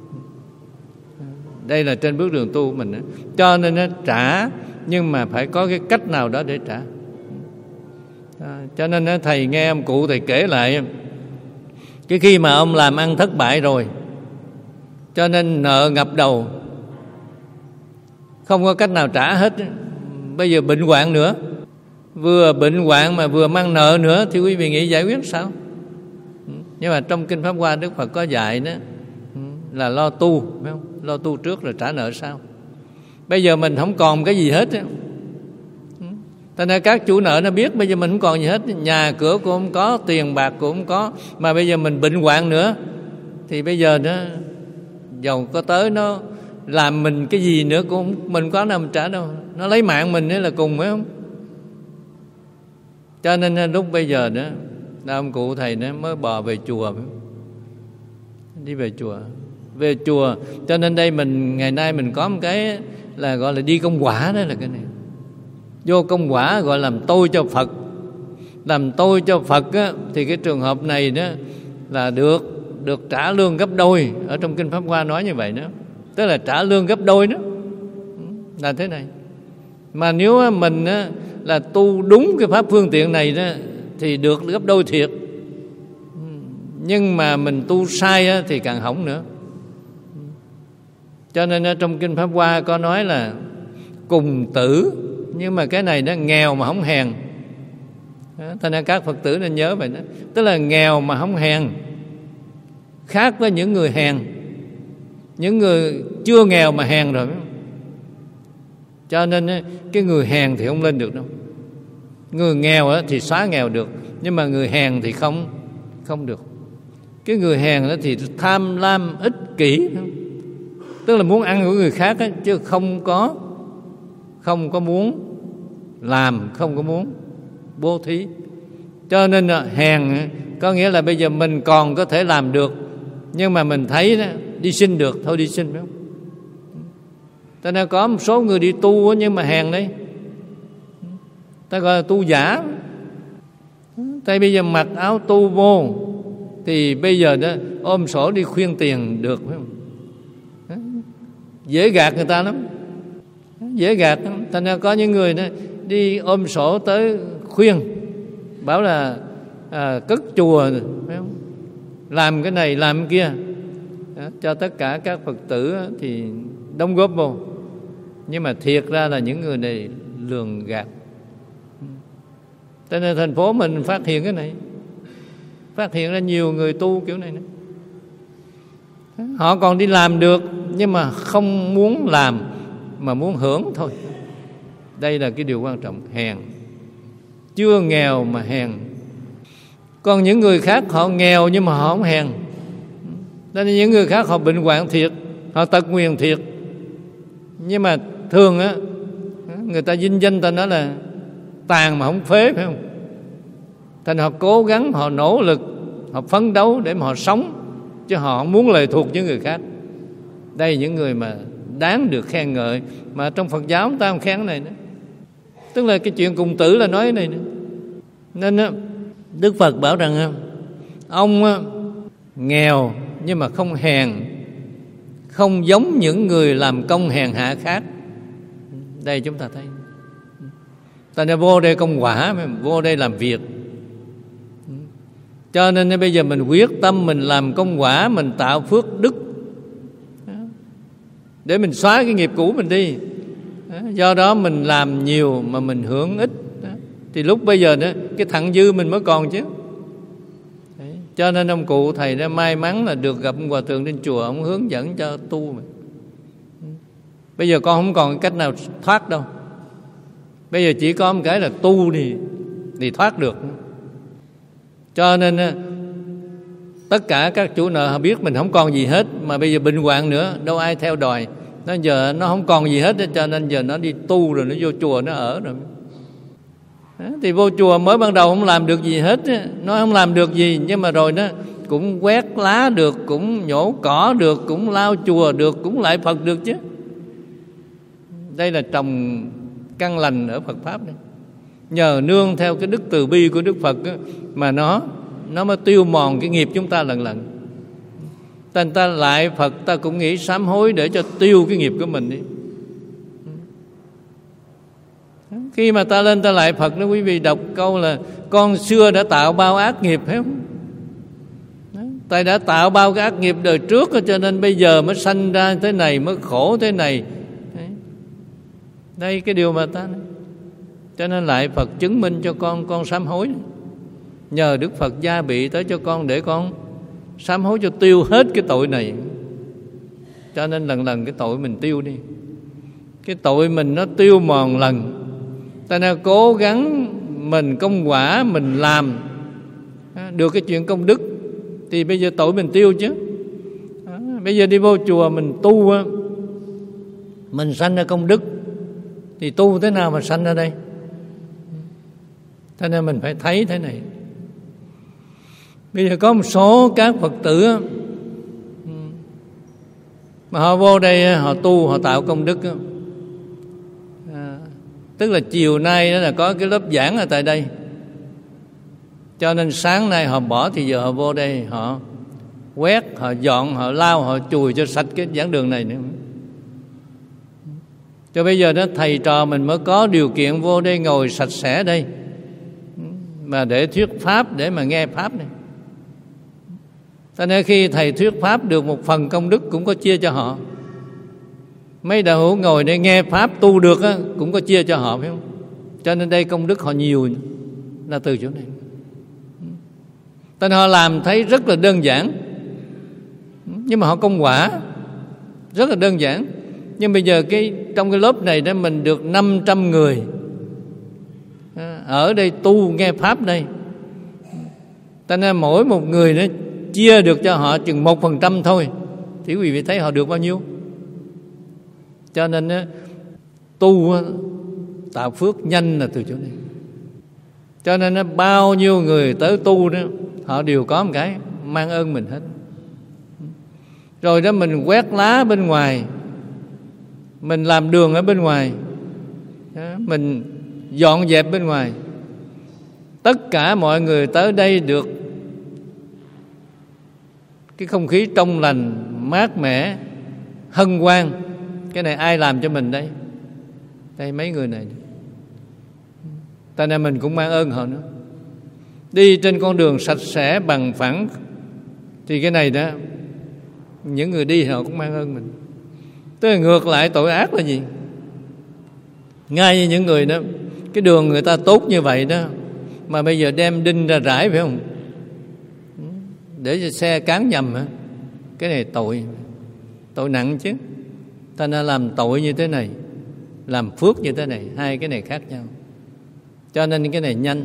Đây là trên bước đường tu của mình. Cho nên nó trả, nhưng mà phải có cái cách nào đó để trả. Cho nên thầy nghe ông cụ thầy kể lại, cái khi mà ông làm ăn thất bại rồi, cho nên nợ ngập đầu, không có cách nào trả hết. Bây giờ bệnh hoạn nữa, vừa bệnh hoạn mà vừa mang nợ nữa, thì quý vị nghĩ giải quyết sao? Nhưng mà trong Kinh Pháp Hoa Đức Phật có dạy đó là lo tu, phải không? Lo tu trước rồi trả nợ sau. Bây giờ mình không còn cái gì hết. Cho nên các chủ nợ nó biết bây giờ mình không còn gì hết, nhà cửa cũng không có, tiền bạc cũng không có, mà bây giờ mình bệnh hoạn nữa, thì bây giờ nó dầu có tới nó làm mình cái gì nữa cũng mình có nào mình trả đâu, nó lấy mạng mình nữa là cùng, phải không? Cho nên lúc bây giờ đó ông cụ thầy nó mới bò về chùa, đi về chùa. Cho nên đây mình ngày nay mình có một cái là gọi là đi công quả, đó là cái này. Vô công quả gọi làm tôi cho Phật. Làm tôi cho Phật á, thì cái trường hợp này đó là được trả lương gấp đôi. Ở trong Kinh Pháp Hoa nói như vậy đó, tức là trả lương gấp đôi đó, là thế này. Mà nếu mình là tu đúng cái pháp phương tiện này đó thì được gấp đôi thiệt. Nhưng mà mình tu sai á, thì càng hỏng nữa. Cho nên trong Kinh Pháp Hoa có nói là cùng tử, nhưng mà cái này nó nghèo mà không hèn. Thành ra các Phật tử nên nhớ vậy đó. Tức là nghèo mà không hèn, khác với những người hèn. Những người chưa nghèo mà hèn rồi. Cho nên cái người hèn thì không lên được đâu. Người nghèo thì xóa nghèo được, nhưng mà người hèn thì không được. Cái người hèn đó thì tham lam ích kỷ, tức là muốn ăn của người khác đó, chứ không có muốn làm, không có muốn bố thí. Cho nên hèn có nghĩa là bây giờ mình còn có thể làm được, nhưng mà mình thấy đó, đi xin được, thôi đi xin, phải không? Ta nên có một số người đi tu nhưng mà hèn đấy, ta gọi là tu giả. Tại bây giờ mặc áo tu vô thì bây giờ đó ôm sổ đi khuyên tiền được, phải không? Dễ gạt người ta lắm, dễ gạt lắm. Thành ra có những người đó đi ôm sổ tới khuyên, bảo là cất chùa, phải không? Làm cái này làm cái kia, cho tất cả các Phật tử thì đóng góp vô. Nhưng mà thiệt ra là những người này lường gạt. Cho nên thành phố mình phát hiện cái này, phát hiện ra nhiều người tu kiểu này nữa. Họ còn đi làm được nhưng mà không muốn làm, mà muốn hưởng thôi. Đây là cái điều quan trọng. Hèn, chưa nghèo mà hèn. Còn những người khác họ nghèo nhưng mà họ không hèn. Nên những người khác họ bệnh hoạn thiệt, họ tật nguyền thiệt, nhưng mà thường á người ta vinh danh ta nói là tàn mà không phế, phải không? Thành họ cố gắng, họ nỗ lực, họ phấn đấu để mà họ sống, chứ họ không muốn lệ thuộc với người khác. Đây là những người mà đáng được khen ngợi, mà trong Phật giáo chúng ta không khen cái này nữa. Tức là cái chuyện cùng tử là nói cái này nữa. Nên á, Đức Phật bảo rằng ông nghèo nhưng mà không hèn, không giống những người làm công hèn hạ khác. Đây chúng ta thấy, ta đã vô đây công quả, vô đây làm việc. Cho nên bây giờ mình quyết tâm mình làm công quả, mình tạo phước đức để mình xóa cái nghiệp cũ mình đi. Do đó mình làm nhiều mà mình hưởng ít, thì lúc bây giờ đó, cái thặng dư mình mới còn chứ. Cho nên ông cụ thầy đã may mắn là được gặp hòa thượng trên chùa, ông hướng dẫn cho tu. Bây giờ con không còn cách nào thoát đâu. Bây giờ chỉ có một cái là tu thì thoát được. Cho nên tất cả các chủ nợ họ biết mình không còn gì hết, mà bây giờ bệnh hoạn nữa, đâu ai theo đòi. Nó giờ nó không còn gì hết, cho nên giờ nó đi tu rồi, nó vô chùa nó ở rồi. Thì vô chùa mới ban đầu không làm được gì hết, nó không làm được gì, nhưng mà rồi nó cũng quét lá được, cũng nhổ cỏ được, cũng lau chùa được, cũng lại Phật được chứ. Đây là trồng căn lành ở Phật Pháp này. Nhờ nương theo cái đức từ bi của Đức Phật đó, mà nó mới tiêu mòn cái nghiệp chúng ta lần lần. Thành ta lại Phật, ta cũng nghĩ sám hối để cho tiêu cái nghiệp của mình đi. Khi mà ta lên ta lại Phật đó, quý vị đọc câu là con xưa đã tạo bao ác nghiệp, phải không? Ta đã tạo bao cái ác nghiệp đời trước, cho nên bây giờ mới sanh ra thế này, mới khổ thế này. Đây cái điều mà ta nói. Cho nên lại Phật chứng minh cho con sám hối. Nhờ Đức Phật gia bị tới cho con để con sám hối cho tiêu hết cái tội này. Cho nên lần lần cái tội mình tiêu đi. Cái tội mình nó tiêu mòn lần. Ta nên cố gắng mình công quả, mình làm được cái chuyện công đức, thì bây giờ tội mình tiêu chứ. Bây giờ đi vô chùa mình tu, mình sanh ra công đức, thì tu thế nào mà sanh ra đây? Cho nên mình phải thấy thế này. Bây giờ có một số các Phật tử mà họ vô đây họ tu, họ tạo công đức. Tức là chiều nay đó là có cái lớp giảng ở tại đây, cho nên sáng nay họ bỏ thì giờ họ vô đây, họ quét, họ dọn, họ lau, họ chùi cho sạch cái giảng đường này nữa. Cho bây giờ đó thầy trò mình mới có điều kiện vô đây ngồi sạch sẽ đây, mà để thuyết pháp, để mà nghe pháp này. Cho nên khi thầy thuyết pháp được một phần công đức cũng có chia cho họ. Mấy đạo hữu ngồi đây nghe pháp tu được á, cũng có chia cho họ, phải không? Cho nên đây công đức họ nhiều là từ chỗ này. Cho nên họ làm thấy rất là đơn giản, nhưng mà họ công quả rất là đơn giản. Nhưng bây giờ trong cái lớp này đó mình được 500 người ở đây tu nghe pháp đây. Cho nên mỗi một người nó chia được cho họ chừng 1% thôi, thì quý vị thấy họ được bao nhiêu. Cho nên tu tạo phước nhanh là từ chỗ này. Cho nên bao nhiêu người tới tu đó, họ đều có một cái mang ơn mình hết. Rồi đó mình quét lá bên ngoài, mình làm đường ở bên ngoài, mình dọn dẹp bên ngoài, tất cả mọi người tới đây được cái không khí trong lành, mát mẻ, hân hoan. Cái này ai làm cho mình đây? Đây mấy người này. Tại nên mình cũng mang ơn họ nữa. Đi trên con đường sạch sẽ bằng phẳng, thì cái này đó những người đi họ cũng mang ơn mình. Tức là ngược lại tội ác là gì? Ngay như những người đó, cái đường người ta tốt như vậy đó, mà bây giờ đem đinh ra rải, phải không? Để cho xe cán nhầm hả? Cái này tội nặng chứ. Ta nên làm tội như thế này, làm phước như thế này, hai cái này khác nhau. Cho nên cái này nhanh.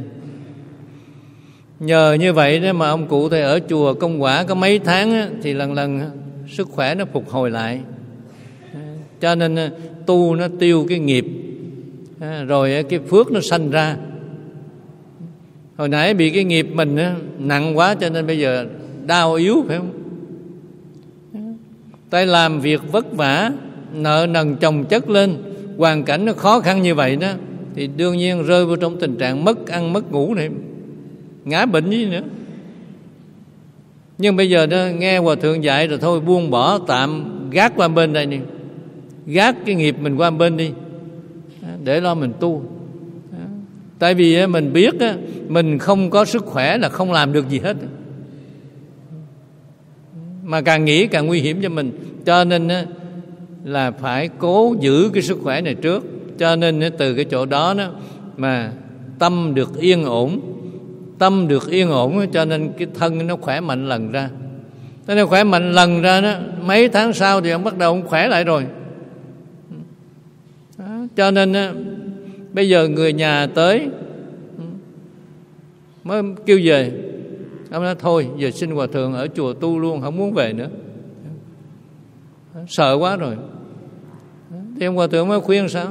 Nhờ như vậy đó mà ông cụ thầy ở chùa công quả có mấy tháng á, thì lần lần sức khỏe nó phục hồi lại. Cho nên tu nó tiêu cái nghiệp, rồi cái phước nó sanh ra. Hồi nãy bị cái nghiệp mình nặng quá, cho nên bây giờ đau yếu, phải không? Tại làm việc vất vả, nợ nần chồng chất lên, hoàn cảnh nó khó khăn như vậy đó, thì đương nhiên rơi vào trong tình trạng mất ăn mất ngủ này, ngã bệnh gì nữa. Nhưng bây giờ đó nghe hòa thượng dạy rồi thôi, buông bỏ tạm, gác qua bên đây đi, gác cái nghiệp mình qua bên đi, để lo mình tu. Tại vì mình biết mình không có sức khỏe là không làm được gì hết, mà càng nghĩ càng nguy hiểm cho mình. Cho nên là phải cố giữ cái sức khỏe này trước. Cho nên từ cái chỗ đó mà tâm được yên ổn. Tâm được yên ổn cho nên cái thân nó khỏe mạnh lần ra. Cho nên khỏe mạnh lần ra đó, mấy tháng sau thì ông bắt đầu ông khỏe lại rồi. Cho nên bây giờ người nhà tới mới kêu về, ông nói thôi giờ xin hòa thượng ở chùa tu luôn, không muốn về nữa, sợ quá rồi. Thì ông hòa thượng mới khuyên sao?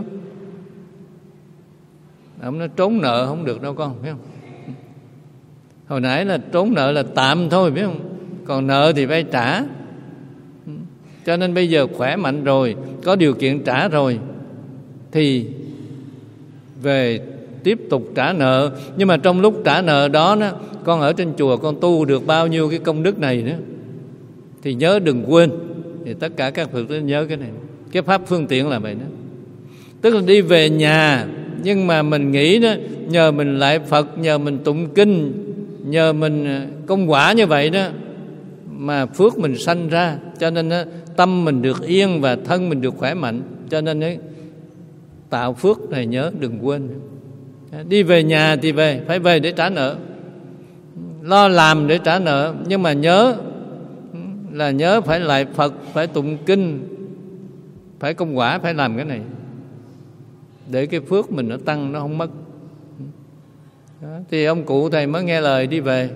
Ông nói trốn nợ không được đâu con, phải không? Hồi nãy là trốn nợ là tạm thôi, biết không? Còn nợ thì phải trả. Cho nên bây giờ khỏe mạnh rồi, có điều kiện trả rồi, thì về tiếp tục trả nợ. Nhưng mà trong lúc trả nợ đó, con ở trên chùa con tu được bao nhiêu cái công đức này nữa, thì nhớ đừng quên. Thì tất cả các Phật tử nhớ cái này. Cái pháp phương tiện là vậy đó. Tức là đi về nhà, nhưng mà mình nghĩ đó, nhờ mình lại Phật, nhờ mình tụng kinh, nhờ mình công quả như vậy đó, mà phước mình sanh ra. Cho nên tâm mình được yên và thân mình được khỏe mạnh. Cho nên tạo phước này nhớ đừng quên. Đi về nhà thì phải về để trả nợ, lo làm để trả nợ, nhưng mà nhớ phải lại Phật, phải tụng kinh, phải công quả, phải làm cái này để cái phước mình nó tăng, nó không mất. Đó, thì ông cụ thầy mới nghe lời đi về.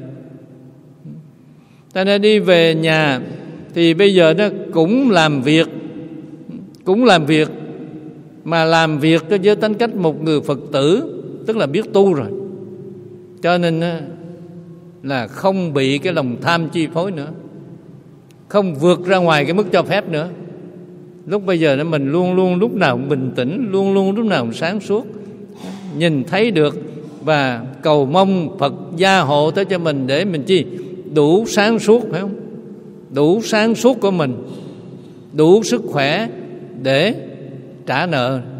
Cho nên đi về nhà thì bây giờ nó cũng làm việc, mà làm việc với tính cách một người Phật tử, tức là biết tu rồi. Cho nên là không bị cái lòng tham chi phối nữa, không vượt ra ngoài cái mức cho phép nữa. Lúc bây giờ mình luôn luôn lúc nào cũng bình tĩnh, luôn luôn lúc nào cũng sáng suốt, nhìn thấy được và cầu mong Phật gia hộ tới cho mình, để mình chi đủ sáng suốt, phải không? Đủ sáng suốt của mình, đủ sức khỏe để trả nợ.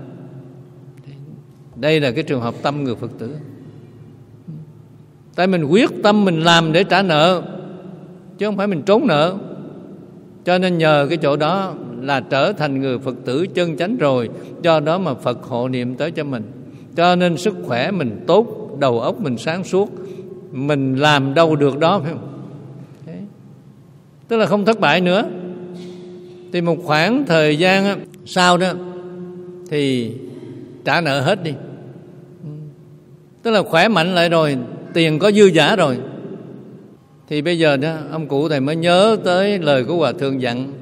Đây là cái trường hợp tâm người Phật tử. Tại mình quyết tâm mình làm để trả nợ, chứ không phải mình trốn nợ. Cho nên nhờ cái chỗ đó là trở thành người Phật tử chân chánh rồi. Do đó mà Phật hộ niệm tới cho mình. Cho nên sức khỏe mình tốt, đầu óc mình sáng suốt, mình làm đâu được đó, phải không? Thế. Tức là không thất bại nữa. Thì một khoảng thời gian sau đó thì trả nợ hết đi. Tức là khỏe mạnh lại rồi, tiền có dư dả rồi. Thì bây giờ đó ông cụ thầy mới nhớ tới lời của Hòa Thượng dặn.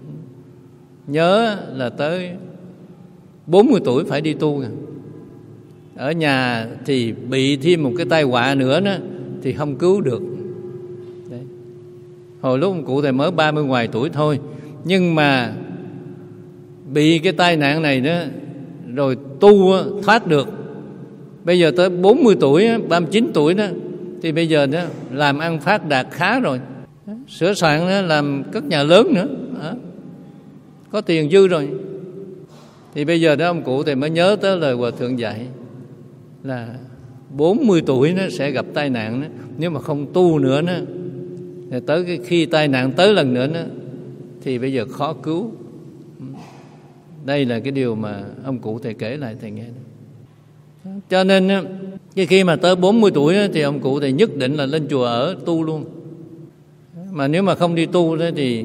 Nhớ là tới 40 tuổi phải đi tu. Ở nhà thì bị thêm một cái tai họa nữa đó, thì không cứu được. Đấy. Hồi lúc ông cụ thầy mới 30 ngoài tuổi thôi, nhưng mà bị cái tai nạn này đó, rồi tu thoát được. Bây giờ tới 40 tuổi, 39 tuổi đó, thì bây giờ đó làm ăn phát đạt khá rồi. Sửa soạn đó, làm cất nhà lớn nữa. Có tiền dư rồi. Thì bây giờ đó ông cụ thì mới nhớ tới lời Hòa Thượng dạy là 40 tuổi nó sẽ gặp tai nạn đó. Nếu mà không tu nữa đó, tới cái khi tai nạn tới lần nữa đó, thì bây giờ khó cứu. Đây là cái điều mà ông cụ thầy kể lại thầy nghe. Cho nên cái khi mà tới 40 tuổi thì ông cụ thầy nhất định là lên chùa ở tu luôn. Mà nếu mà không đi tu đó thì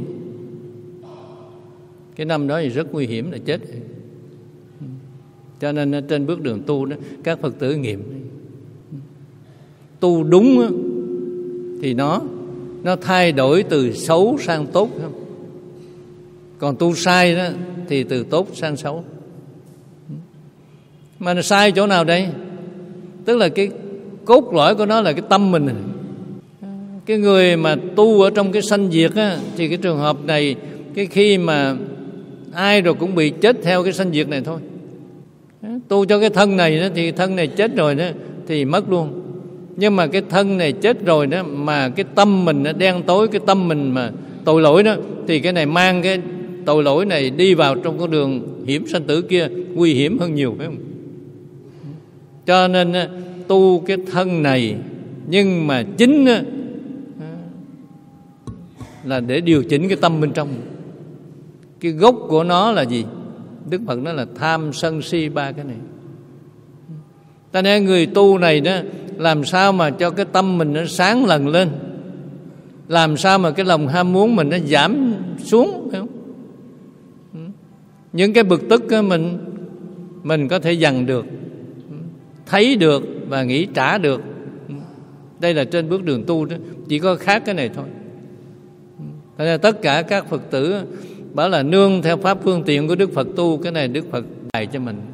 cái năm đó thì rất nguy hiểm là chết. Cho nên trên bước đường tu đó, các Phật tử nghiệm tu đúng đó, thì nó thay đổi từ xấu sang tốt, không? Còn tu sai đó thì từ tốt sang xấu. Mà nó sai chỗ nào đây? Tức là cái cốt lõi của nó là cái tâm mình. Cái người mà tu ở trong cái sanh diệt á, thì cái trường hợp này, cái khi mà ai rồi cũng bị chết theo cái sanh diệt này thôi. Tu cho cái thân này đó, thì thân này chết rồi đó thì mất luôn. Nhưng mà cái thân này chết rồi đó, mà cái tâm mình nó đen tối, cái tâm mình mà tội lỗi đó, thì cái này mang cái tội lỗi này đi vào trong con đường hiểm sanh tử kia, nguy hiểm hơn nhiều, phải không? Cho nên tu cái thân này, nhưng mà chính là để điều chỉnh cái tâm bên trong. Cái gốc của nó là gì? Đức Phật nói là tham sân si ba cái này. Ta nên người tu này đó, làm sao mà cho cái tâm mình nó sáng lần lên, làm sao mà cái lòng ham muốn mình nó giảm xuống, phải không? Những cái bực tức đó mình có thể dằn được, thấy được và nghĩ trả được. Đây là trên bước đường tu đó, chỉ có khác cái này thôi. Thế nên tất cả các Phật tử bảo là nương theo pháp phương tiện của Đức Phật tu, cái này Đức Phật dạy cho mình.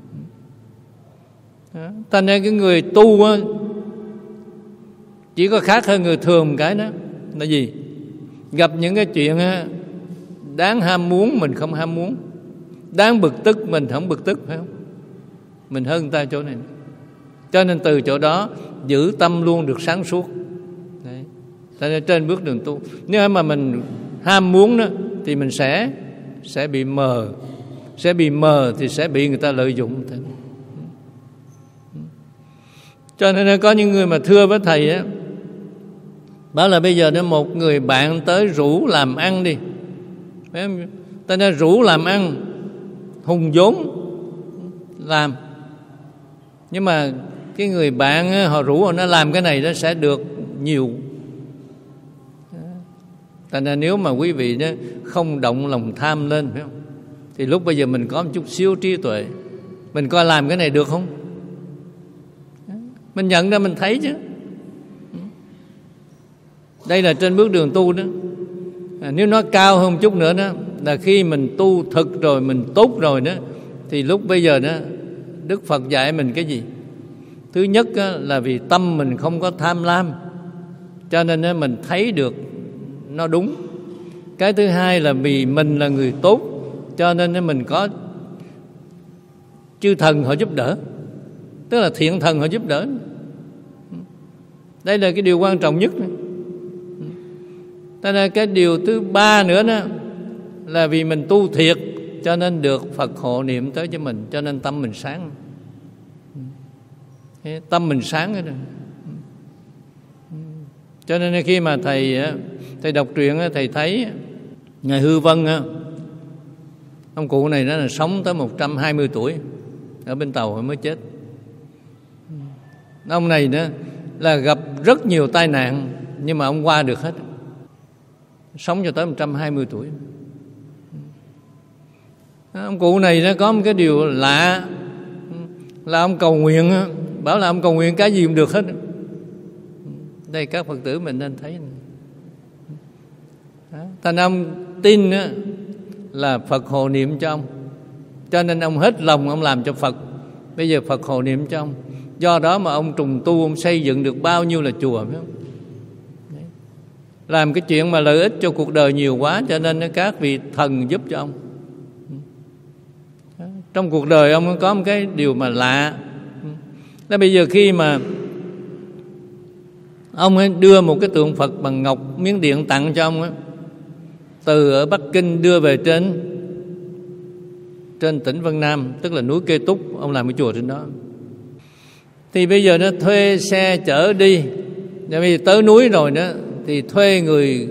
Thành ra cái người tu á, chỉ có khác hơn người thường một cái đó là gì? Gặp những cái chuyện đáng ham muốn mình không ham muốn, đáng bực tức mình không bực tức, phải không? Mình hơn người ta chỗ này. Cho nên từ chỗ đó giữ tâm luôn được sáng suốt. Đấy. Thành ra trên bước đường tu, nếu mà mình ham muốn đó, thì mình sẽ bị mờ. Sẽ bị mờ thì sẽ bị người ta lợi dụng. Cho nên có những người mà thưa với thầy á, bảo là bây giờ một người bạn tới rủ làm ăn đi, ta nên rủ làm ăn, hùng vốn làm. Nhưng mà cái người bạn họ rủ nó làm cái này nó sẽ được nhiều. Thành ra nếu mà quý vị đó không động lòng tham lên, phải không? Thì lúc bây giờ mình có một chút xíu trí tuệ, mình coi làm cái này được không? Mình nhận ra mình thấy chứ. Đây là trên bước đường tu đó. Nếu nó cao hơn một chút nữa đó, là khi mình tu thực rồi, mình tốt rồi đó, thì lúc bây giờ đó Đức Phật dạy mình cái gì? Thứ nhất là vì tâm mình không có tham lam, cho nên mình thấy được nó đúng. Cái thứ hai là vì mình là người tốt, cho nên mình có chư thần họ giúp đỡ, tức là thiện thần họ giúp đỡ. Đây là cái điều quan trọng nhất. Thế nên cái điều thứ ba nữa đó là vì mình tu thiệt, cho nên được Phật hộ niệm tới cho mình, cho nên tâm mình sáng. tâm mình sáng hết rồi. Cho nên khi mà thầy đọc truyện, thầy thấy ngài Hư Vân, ông cụ này nó là sống tới 120 tuổi ở bên Tàu mới chết. Ông này đó là gặp rất nhiều tai nạn nhưng mà ông qua được hết, sống cho tới 120 tuổi. Ông cụ này nó có một cái điều lạ là ông cầu nguyện, bảo là ông cầu nguyện cái gì cũng được hết. Đây các Phật tử mình nên thấy. Thành ông tin là Phật hộ niệm cho ông, cho nên ông hết lòng ông làm cho Phật. Bây giờ Phật hộ niệm cho ông, do đó mà ông trùng tu, ông xây dựng được bao nhiêu là chùa, phải không? Đấy. Làm cái chuyện mà lợi ích cho cuộc đời nhiều quá, cho nên các vị thần giúp cho ông. Trong cuộc đời ông có một cái điều mà lạ là bây giờ khi mà ông ấy đưa một cái tượng Phật bằng ngọc Miến Điện tặng cho ông ấy, từ ở Bắc Kinh đưa về trên tỉnh Vân Nam, tức là núi Kê Túc, ông làm cái chùa trên đó. Thì bây giờ nó thuê xe chở đi, và bây giờ tới núi rồi đó thì thuê người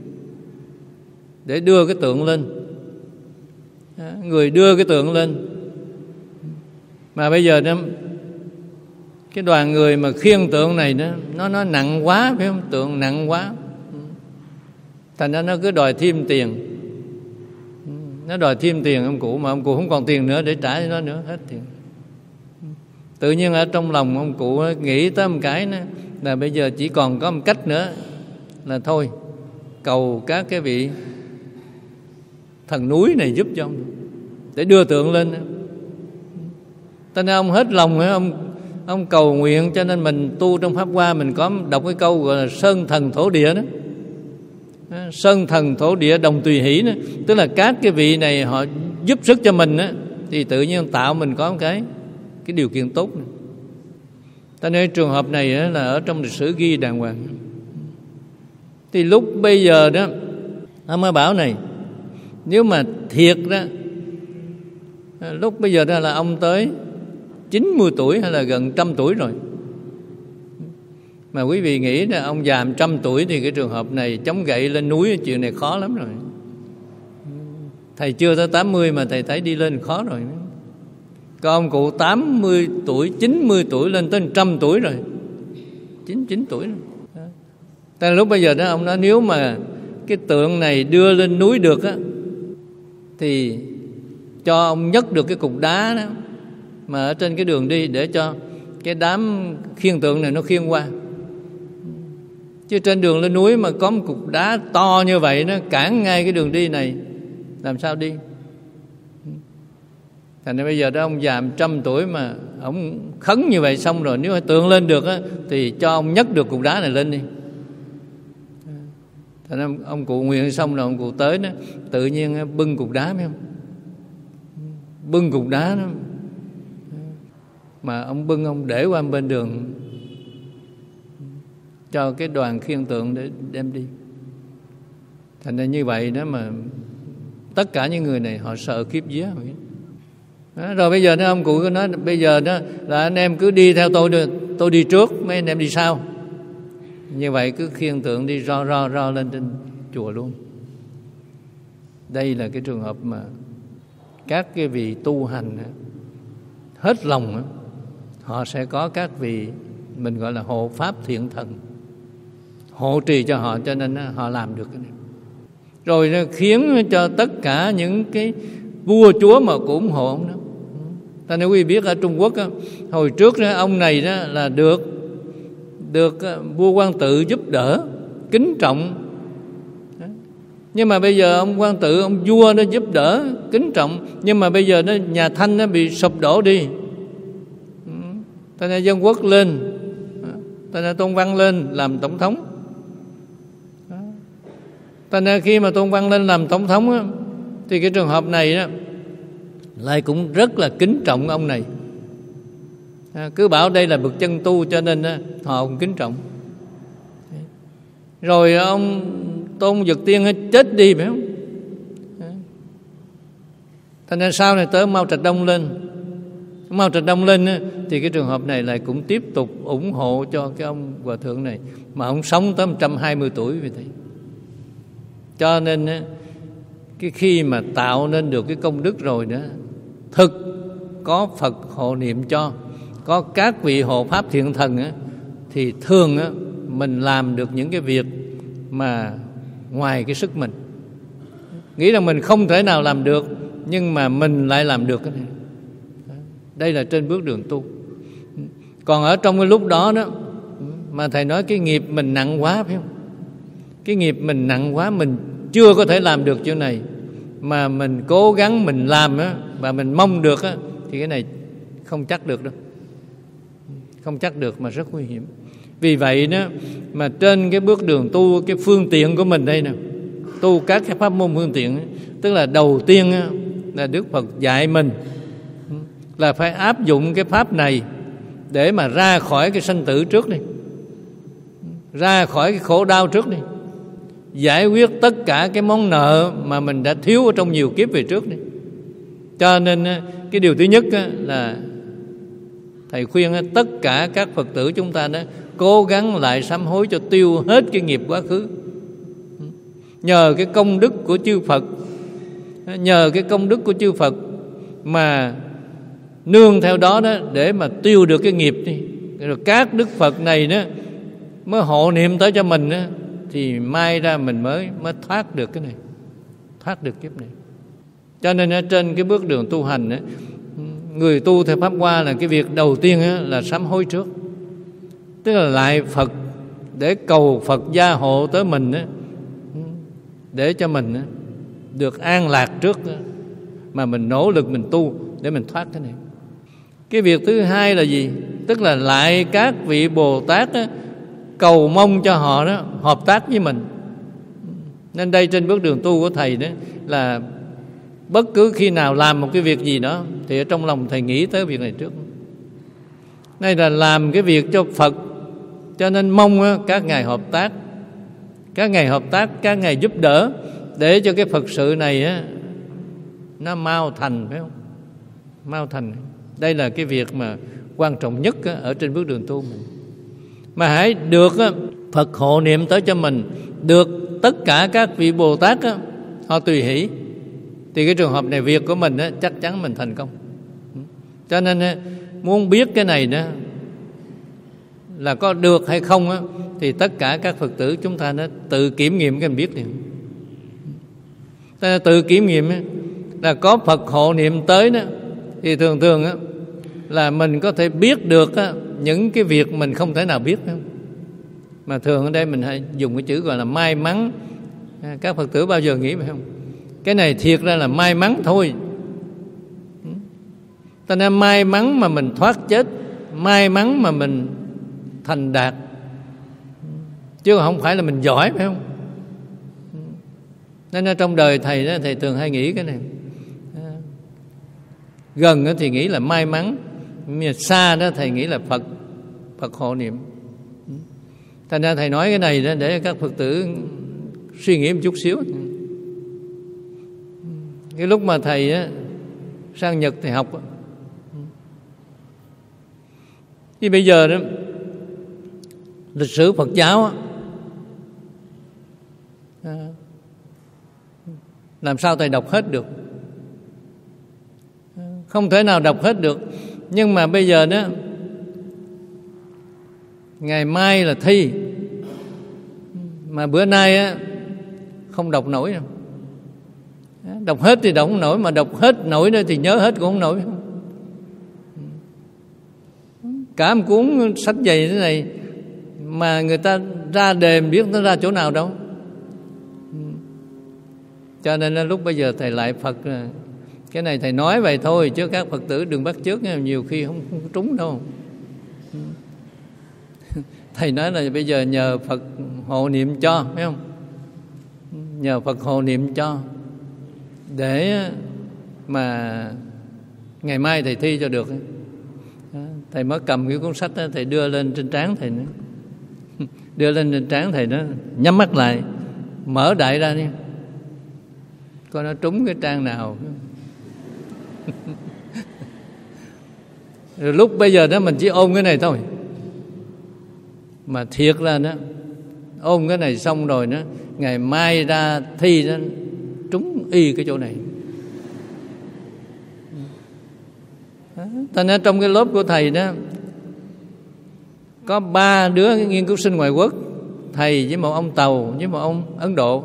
để đưa cái tượng lên. Người đưa cái tượng lên, mà bây giờ nó cái đoàn người mà khiêng tượng này nó nặng quá, phải không? Tượng nặng quá, thành ra nó cứ đòi thêm tiền. Nó đòi thêm tiền ông cụ, mà ông cụ không còn tiền nữa để trả cho nó nữa, hết tiền. Tự nhiên ở trong lòng ông cụ nghĩ tới một cái nữa, là bây giờ chỉ còn có một cách nữa là thôi cầu các cái vị thần núi này giúp cho ông để đưa tượng lên. Cho nên ông hết lòng, ông cầu nguyện. Cho nên mình tu trong Pháp Hoa, mình có đọc cái câu gọi là sơn thần thổ địa đó. Sơn thần thổ địa đồng tùy hỷ đó. Tức là các cái vị này họ giúp sức cho mình đó, thì tự nhiên tạo mình có một cái điều kiện tốt này. Cho nên trường hợp này là ở trong lịch sử ghi đàng hoàng. Thì lúc bây giờ đó ông mới bảo này, nếu mà thiệt đó, lúc bây giờ đó là ông tới 90 tuổi hay là gần 100 tuổi rồi. Mà quý vị nghĩ là ông già 100 tuổi thì cái trường hợp này chống gậy lên núi, chuyện này khó lắm rồi. Thầy chưa tới 80 mà thầy thấy đi lên khó rồi. Còn ông cụ 80 tuổi, 90 tuổi lên tới 100 tuổi rồi, 99 tuổi rồi. Tại lúc bây giờ đó ông nói nếu mà cái tượng này đưa lên núi được á, thì cho ông nhấc được cái cục đá đó mà ở trên cái đường đi, để cho cái đám khiêng tượng này nó khiêng qua. Chứ trên đường lên núi mà có một cục đá to như vậy nó cản ngay cái đường đi này, làm sao đi? Thành ra bây giờ đó ông già 100 tuổi mà ông khấn như vậy xong rồi, nếu mà tượng lên được á, thì cho ông nhấc được cục đá này lên đi. Thành ra ông cụ nguyện xong rồi ông cụ tới đó, tự nhiên bưng cục đá, phải không? Bưng cục đá đó, mà ông bưng ông để qua bên đường cho cái đoàn khiêng tượng để đem đi. Thành ra như vậy đó mà tất cả những người này họ sợ khiếp vía. Rồi bây giờ đó ông cụ cứ nói bây giờ đó là anh em cứ đi theo tôi đi trước, mấy anh em đi sau. Như vậy cứ khiêng tượng đi ro lên trên chùa luôn. Đây là cái trường hợp mà các cái vị tu hành hết lòng, họ sẽ có các vị mình gọi là hộ pháp thiện thần hộ trì cho họ, cho nên họ làm được cái này. Rồi nó khiến cho tất cả những cái vua chúa mà cũng ủng hộ ông đó. Ta nếu quý vị biết ở Trung Quốc đó, hồi trước đó, ông này đó là được vua Quang Tự giúp đỡ, kính trọng. Nhưng mà bây giờ ông Quang Tự, ông vua nó giúp đỡ, kính trọng, nhưng mà bây giờ nó nhà Thanh nó bị sụp đổ đi. Ta nên Dân Quốc lên, ta nên Tôn Văn lên làm tổng thống. Ta nên khi mà Tôn Văn lên làm tổng thống á, thì cái trường hợp này đó lại cũng rất là kính trọng ông này. Cứ bảo đây là bậc chân tu, cho nên họ cũng kính trọng. Rồi ông Tôn Dực Tiên chết đi, phải không? Thành nên sau này tới Mao Trạch Đông lên, Mao Trạch Đông lên á, thì cái trường hợp này lại cũng tiếp tục ủng hộ cho cái ông hòa thượng này, mà ông sống tới 120 tuổi vì thế. Cho nên á, cái khi mà tạo nên được cái công đức rồi đó, thực có Phật hộ niệm cho, có các vị hộ pháp thiện thần á, thì thường á, mình làm được những cái việc mà ngoài cái sức mình. Nghĩ rằng mình không thể nào làm được, nhưng mà mình lại làm được cái này. Đây là trên bước đường tu. Còn ở trong cái lúc đó đó, mà thầy nói cái nghiệp mình nặng quá, phải không? Cái nghiệp mình nặng quá, mình chưa có thể làm được chỗ này, mà mình cố gắng mình làm á, và mình mong được á, thì cái này không chắc được đâu. Không chắc được mà rất nguy hiểm. Vì vậy đó, mà trên cái bước đường tu, cái phương tiện của mình đây nè, tu các cái pháp môn phương tiện, tức là đầu tiên á, là Đức Phật dạy mình là phải áp dụng cái pháp này để mà ra khỏi cái sanh tử trước đi, ra khỏi cái khổ đau trước đi, giải quyết tất cả cái món nợ mà mình đã thiếu ở trong nhiều kiếp về trước đi. Cho nên cái điều thứ nhất là thầy khuyên tất cả các Phật tử chúng ta đó cố gắng lại sám hối cho tiêu hết cái nghiệp quá khứ. Nhờ cái công đức của chư Phật, nhờ cái công đức của chư Phật mà nương theo đó đó để mà tiêu được cái nghiệp đi. Rồi các Đức Phật này đó mới hộ niệm tới cho mình đó, thì mai ra mình mới thoát được cái này, thoát được kiếp này. Cho nên trên cái bước đường tu hành đó, người tu theo Pháp Hoa là cái việc đầu tiên là sám hối trước. Tức là lại Phật để cầu Phật gia hộ tới mình đó, để cho mình được an lạc trước đó, mà mình nỗ lực mình tu để mình thoát cái này. Cái việc thứ hai là gì? Tức là lại các vị Bồ Tát đó, cầu mong cho họ đó hợp tác với mình. Nên đây trên bước đường tu của thầy đó là bất cứ khi nào làm một cái việc gì đó thì ở trong lòng thầy nghĩ tới việc này trước. Đây là làm cái việc cho Phật, cho nên mong các ngài hợp tác, các ngài hợp tác, các ngài giúp đỡ để cho cái Phật sự này nó mau thành, phải không? Mau thành. Đây là cái việc mà quan trọng nhất ở trên bước đường tu mình. Mà hãy được Phật hộ niệm tới cho mình, được tất cả các vị Bồ Tát họ tùy hỷ, thì cái trường hợp này việc của mình chắc chắn mình thành công. Cho nên muốn biết cái này đó là có được hay không thì tất cả các Phật tử chúng ta nó tự kiểm nghiệm cái mình biết liền. Ta tự kiểm nghiệm là có Phật hộ niệm tới đó, thì thường thường là mình có thể biết được những cái việc mình không thể nào biết. Mà thường ở đây mình hay dùng cái chữ gọi là may mắn. Các Phật tử bao giờ nghĩ phải không? Cái này thiệt ra là may mắn thôi. Ta nên may mắn mà mình thoát chết, may mắn mà mình thành đạt, chứ không phải là mình giỏi, phải không? Nên trong đời thầy đó, thầy thường hay nghĩ cái này. Gần thì nghĩ là may mắn, nhưng xa đó thầy nghĩ là Phật hộ niệm. Thành ra thầy nói cái này đó để các Phật tử suy nghĩ một chút xíu. Cái lúc mà thầy sang Nhật thầy học, thì bây giờ đó lịch sử Phật giáo làm sao thầy đọc hết được? Không thể nào đọc hết được. Nhưng mà bây giờ đó, ngày mai là thi, mà bữa nay không đọc nổi đâu. Đọc hết thì đọc không nổi, mà đọc hết nổi nữa thì nhớ hết cũng không nổi. Cả một cuốn sách dày thế này mà người ta ra đề biết nó ra chỗ nào đâu. Cho nên lúc bây giờ thầy lại Phật, cái này thầy nói vậy thôi, chứ các Phật tử đừng bắt chước, nhiều khi không trúng đâu. Thầy nói là bây giờ nhờ Phật hộ niệm cho, phải không? Nhờ Phật hộ niệm cho để mà ngày mai thầy thi cho được. Thầy mới cầm cái cuốn sách đó, thầy đưa lên trên trán thầy nữa. Đưa lên trên trán thầy đó, nhắm mắt lại, mở đại ra đi, coi nó trúng cái trang nào. Rồi lúc bây giờ đó mình chỉ ôm cái này thôi, mà thiệt ra đó ôm cái này xong rồi đó, ngày mai ra thi đó trúng y cái chỗ này. Thành ra trong cái lớp của thầy đó có 3 đứa nghiên cứu sinh ngoại quốc, thầy với một ông Tàu với một ông Ấn Độ.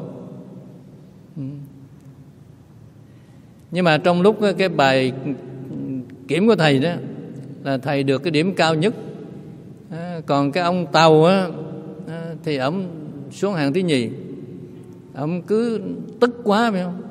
Nhưng mà trong lúc cái bài kiểm của thầy đó là thầy được cái điểm cao nhất, còn cái ông Tàu á thì ổng xuống hàng thứ nhì. Ổng cứ tức quá phải không?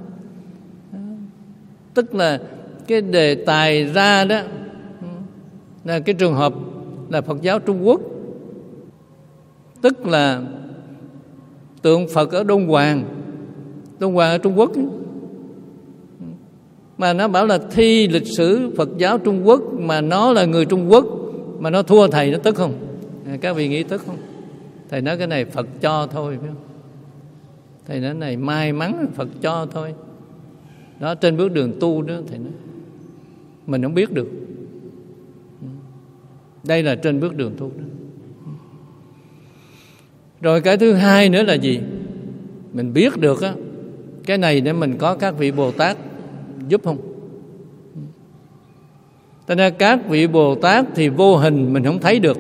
Tức là cái đề tài ra đó là cái trường hợp là Phật giáo Trung Quốc, tức là tượng Phật ở Đôn Hoàng ở Trung Quốc, mà nó bảo là thi lịch sử Phật giáo Trung Quốc, mà nó là người Trung Quốc mà nó thua thầy, nó tức không? Các vị nghĩ tức không? Thầy nói cái này Phật cho thôi, phải không? Thầy nói này may mắn Phật cho thôi. Đó, trên bước đường tu đó thầy nói mình không biết được. Đây là trên bước đường tu đó. Rồi cái thứ hai nữa là gì? Mình biết được á, cái này để mình có các vị Bồ Tát giúp không? Cho nên các vị Bồ Tát thì vô hình mình không thấy được,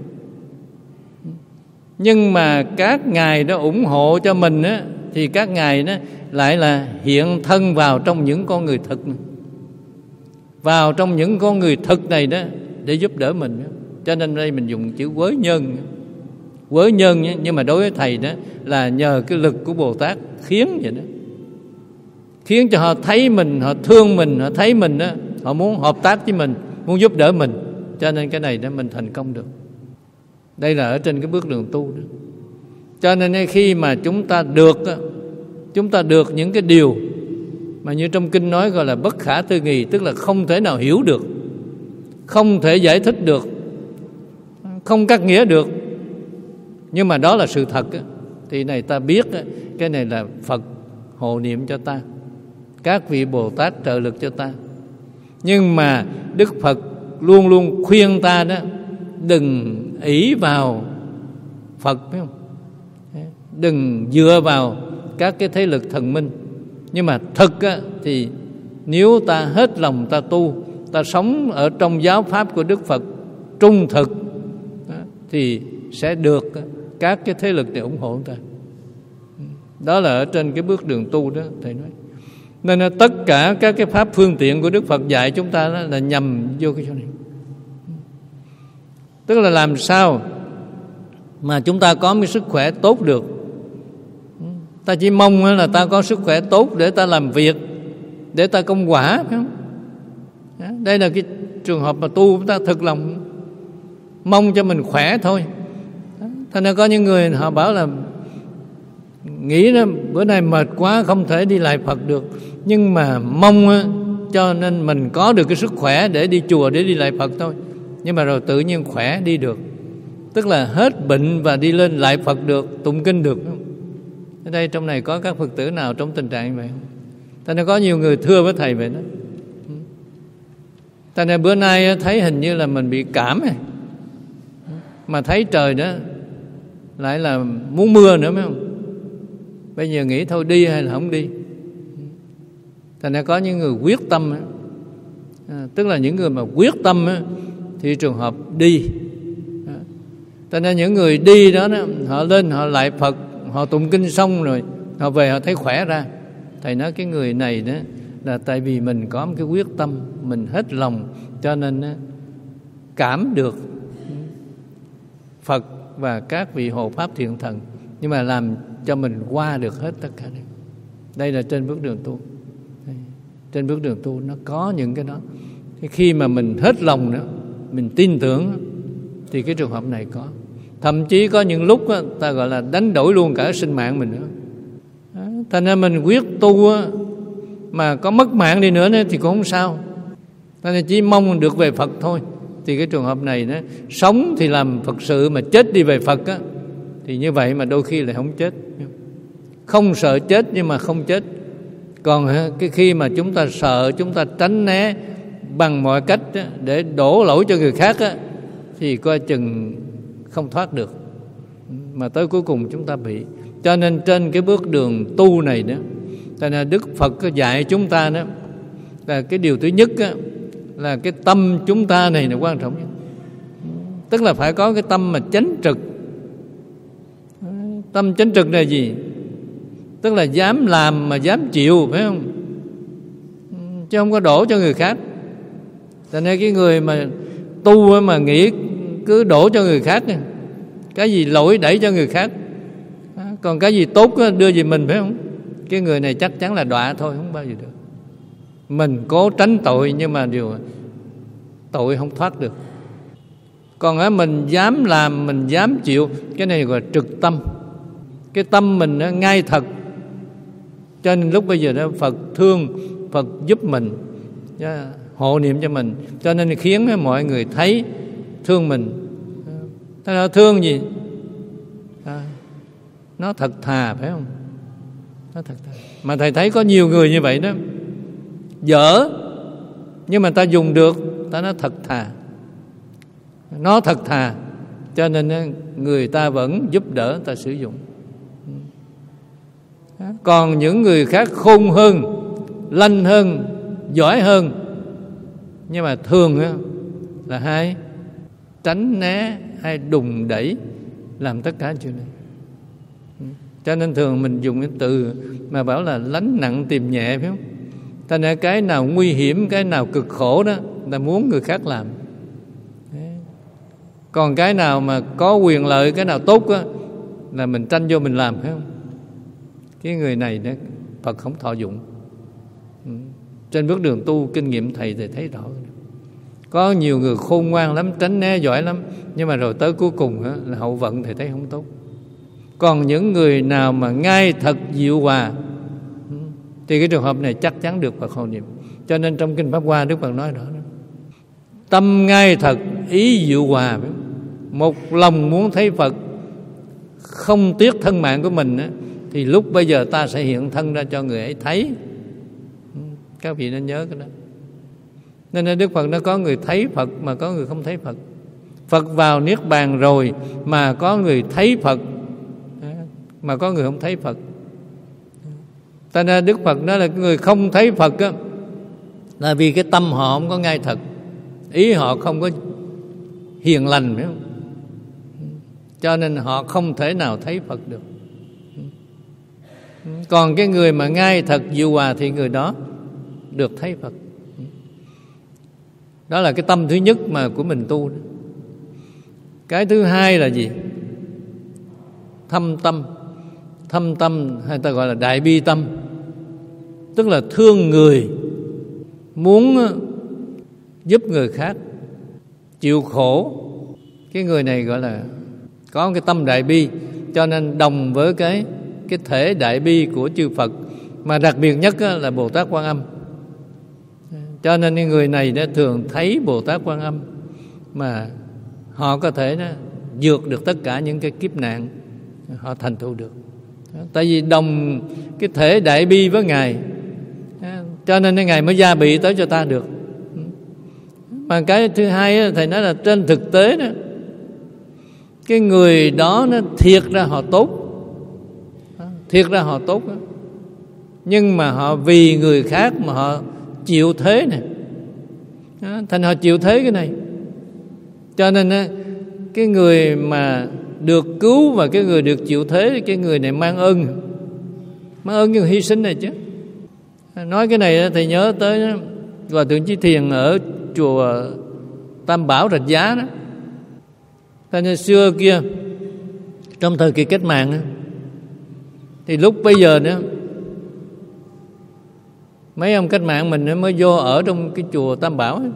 nhưng mà các ngài đó ủng hộ cho mình á, thì các ngài đó lại là hiện thân vào trong những con người thực này, vào trong những con người thực này đó để giúp đỡ mình. Cho nên đây mình dùng chữ quới nhân. Quới nhân, nhưng mà đối với thầy đó là nhờ cái lực của Bồ Tát khiến vậy đó, khiến cho họ thấy mình, họ thương mình, họ thấy mình đó, họ muốn hợp tác với mình, muốn giúp đỡ mình. Cho nên cái này đó mình thành công được. Đây là ở trên cái bước đường tu đó. Cho nên khi mà chúng ta được những cái điều mà như trong kinh nói gọi là bất khả tư nghị, tức là không thể nào hiểu được, không thể giải thích được, không cắt nghĩa được, nhưng mà đó là sự thật, thì này ta biết cái này là Phật hộ niệm cho ta, các vị Bồ Tát trợ lực cho ta. Nhưng mà Đức Phật luôn luôn khuyên ta đó, đừng ỷ vào Phật, phải không? Đừng dựa vào các cái thế lực thần minh. Nhưng mà thực thì nếu ta hết lòng ta tu, ta sống ở trong giáo pháp của Đức Phật trung thực, thì sẽ được các cái thế lực để ủng hộ ta. Đó là ở trên cái bước đường tu đó thầy nói. Nên là tất cả các cái pháp phương tiện của Đức Phật dạy chúng ta đó là nhằm vô cái chỗ này. Tức là làm sao mà chúng ta có một sức khỏe tốt được. Ta chỉ mong là ta có sức khỏe tốt để ta làm việc, để ta công quả, phải không? Đây là cái trường hợp mà tu chúng ta thực lòng mong cho mình khỏe thôi. Thành ra có những người họ bảo là nghĩ là bữa nay mệt quá không thể đi lại Phật được, nhưng mà mong cho nên mình có được cái sức khỏe để đi chùa, để đi lại Phật thôi. Nhưng mà rồi tự nhiên khỏe đi được, tức là hết bệnh và đi lên lại Phật được, tụng kinh được. Ở đây trong này có các Phật tử nào trong tình trạng như vậy không? Thành ra có nhiều người thưa với thầy vậy đó. Thành ra bữa nay thấy hình như là mình bị cảm này, mà thấy trời đó lại là muốn mưa nữa, phải không? Bây giờ nghĩ thôi đi hay là không đi. Thành ra có những người quyết tâm, tức là những người mà quyết tâm thì trường hợp đi. Thành ra những người đi đó, họ lên họ lại Phật, họ tụng kinh xong rồi họ về họ thấy khỏe ra. Thầy nói cái người này đó là tại vì mình có một cái quyết tâm, mình hết lòng, cho nên cảm được Phật và các vị hộ pháp thiện thần, nhưng mà làm cho mình qua được hết tất cả này. Đây là trên bước đường tu. Trên bước đường tu nó có những cái đó. Khi mà mình hết lòng nữa, mình tin tưởng, thì cái trường hợp này có. Thậm chí có những lúc ta gọi là đánh đổi luôn cả sinh mạng mình nữa. Thành ra mình quyết tu mà có mất mạng đi nữa thì cũng không sao. Thành ra chỉ mong được về Phật thôi. Thì cái trường hợp này đó, sống thì làm Phật sự, mà chết đi về Phật thì như vậy mà đôi khi lại không chết. Không sợ chết nhưng mà không chết. Còn cái khi mà chúng ta sợ, chúng ta tránh né, bằng mọi cách để đổ lỗi cho người khác thì coi chừng không thoát được, mà tới cuối cùng chúng ta bị. Cho nên trên cái bước đường tu này đó, cho nên Đức Phật có dạy chúng ta đó là cái điều thứ nhất là cái tâm chúng ta này là quan trọng nhất. Tức là phải có cái tâm mà chánh trực. Tâm chánh trực là gì? Tức là dám làm mà dám chịu, phải không? Chứ không có đổ cho người khác. Cho nên cái người mà tu mà nghĩ cứ đổ cho người khác, cái gì lỗi đẩy cho người khác, còn cái gì tốt đưa về mình, phải không? Cái người này chắc chắn là đọa thôi, không bao giờ được. Mình cố tránh tội nhưng mà điều tội không thoát được. Còn mình dám làm, mình dám chịu, cái này gọi là trực tâm. Cái tâm mình ngay thật. Cho nên lúc bây giờ đó Phật thương, Phật giúp mình, hộ niệm cho mình, cho nên khiến mọi người thấy thương mình. Nó thương gì? Nó thật thà, phải không? Nó thật thà. Mà thầy thấy có nhiều người như vậy đó, dở nhưng mà ta dùng được, ta nói thật thà. Nó thật thà, cho nên người ta vẫn giúp đỡ ta sử dụng. Còn những người khác khôn hơn, lanh hơn, giỏi hơn, nhưng mà thường là hay tránh né hay đùng đẩy làm tất cả chuyện này. Cho nên thường mình dùng cái từ mà bảo là lánh nặng tìm nhẹ, phải không? Cho nên cái nào nguy hiểm, cái nào cực khổ đó là muốn người khác làm. Còn cái nào mà có quyền lợi, cái nào tốt đó, là mình tranh vô mình làm, phải không? Cái người này đó, Phật không thọ dụng. Trên bước đường tu, kinh nghiệm thầy thấy rõ. Có nhiều người khôn ngoan lắm, tránh né giỏi lắm, nhưng mà rồi tới cuối cùng là hậu vận thầy thấy không tốt. Còn những người nào mà ngay thật diệu hòa thì cái trường hợp này chắc chắn được Phật hộ niệm. Cho nên trong Kinh Pháp Hoa Đức Phật nói rõ đó. Tâm ngay thật, ý diệu hòa, một lòng muốn thấy Phật, không tiếc thân mạng của mình thì lúc bây giờ ta sẽ hiện thân ra cho người ấy thấy. Các vị nên nhớ cái đó. Nên Đức Phật nó có người thấy Phật mà có người không thấy Phật. Phật vào Niết Bàn rồi mà có người thấy Phật mà có người không thấy Phật. Cho nên Đức Phật nói là người không thấy Phật là vì cái tâm họ không có ngay thật, ý họ không có hiền lành, phải không? Cho nên họ không thể nào thấy Phật được. Còn cái người mà ngay thật diệu hòa thì người đó được thấy Phật. Đó là cái tâm thứ nhất mà của mình tu đó. Cái thứ hai là gì? Thâm tâm. Thâm tâm hay ta gọi là đại bi tâm, tức là thương người, muốn giúp người khác chịu khổ. Cái người này gọi là có cái tâm đại bi, cho nên đồng với cái thể đại bi của chư Phật, mà đặc biệt nhất là Bồ Tát Quan Âm. Cho nên những người này đã thường thấy Bồ Tát Quan Âm mà họ có thể vượt được tất cả những cái kiếp nạn, họ thành tựu được. Tại vì đồng cái thể đại bi với Ngài, cho nên Ngài mới gia bị tới cho ta được. Mà cái thứ hai thầy nói là trên thực tế đó, cái người đó nó thiệt ra họ tốt, thiệt ra họ tốt đó. Nhưng mà họ vì người khác mà họ chịu thế này, thành họ chịu thế cái này. Cho nên cái người mà được cứu và cái người được chịu thế, cái người này mang ơn nhưng hy sinh này chứ. Nói cái này thì nhớ tới Hòa Thượng Chí Thiền ở chùa Tam Bảo Rạch Giá đó. Cho nên xưa kia trong thời kỳ cách mạng đó, thì lúc bây giờ nữa mấy ông cách mạng mình mới vô ở trong cái chùa Tam Bảo ấy.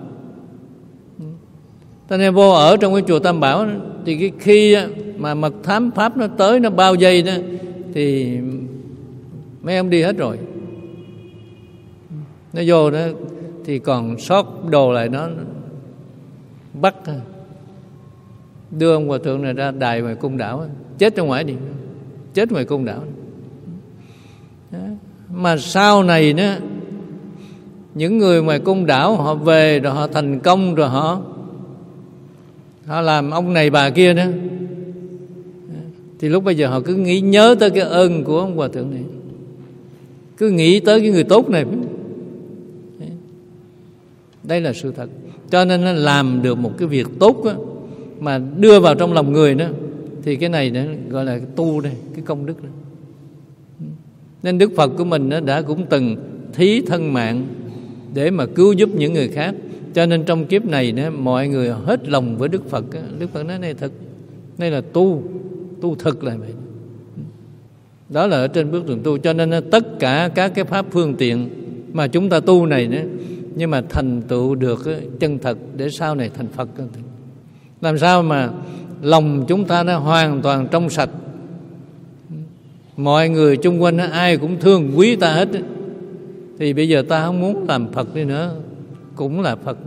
Cho nên vô ở trong cái chùa Tam Bảo đó, thì cái khi mà mật thám Pháp nó tới, nó bao vây đó, thì mấy ông đi hết rồi. Nó vô đó thì còn sót đồ lại, nó bắt đưa ông Hòa Thượng này ra đài ngoài cung đảo, chết trong ngoài điện, chết ngoài cung đảo. Mà sau này đó những người ngoài côn đảo họ về rồi họ thành công, rồi họ làm ông này bà kia nữa, thì lúc bây giờ họ cứ nghĩ nhớ tới cái ơn của ông hòa thượng này, cứ nghĩ tới cái người tốt này. Đây là sự thật. Cho nên nó làm được một cái việc tốt đó, mà đưa vào trong lòng người đó, thì cái này nó gọi là cái tu đây, cái công đức đó. Nên Đức Phật của mình nó đã cũng từng thí thân mạng để mà cứu giúp những người khác. Cho nên trong kiếp này đó, mọi người hết lòng với Đức Phật. Đức Phật nói này thật, đây là tu thực là vậy. Đó là ở trên bước đường tu. Cho nên tất cả các cái pháp phương tiện mà chúng ta tu này đó, nhưng mà thành tựu được chân thật để sau này thành Phật. Làm sao mà lòng chúng ta nó hoàn toàn trong sạch, mọi người chung quanh ai cũng thương quý ta hết, thì bây giờ ta không muốn làm Phật đi nữa, cũng là Phật.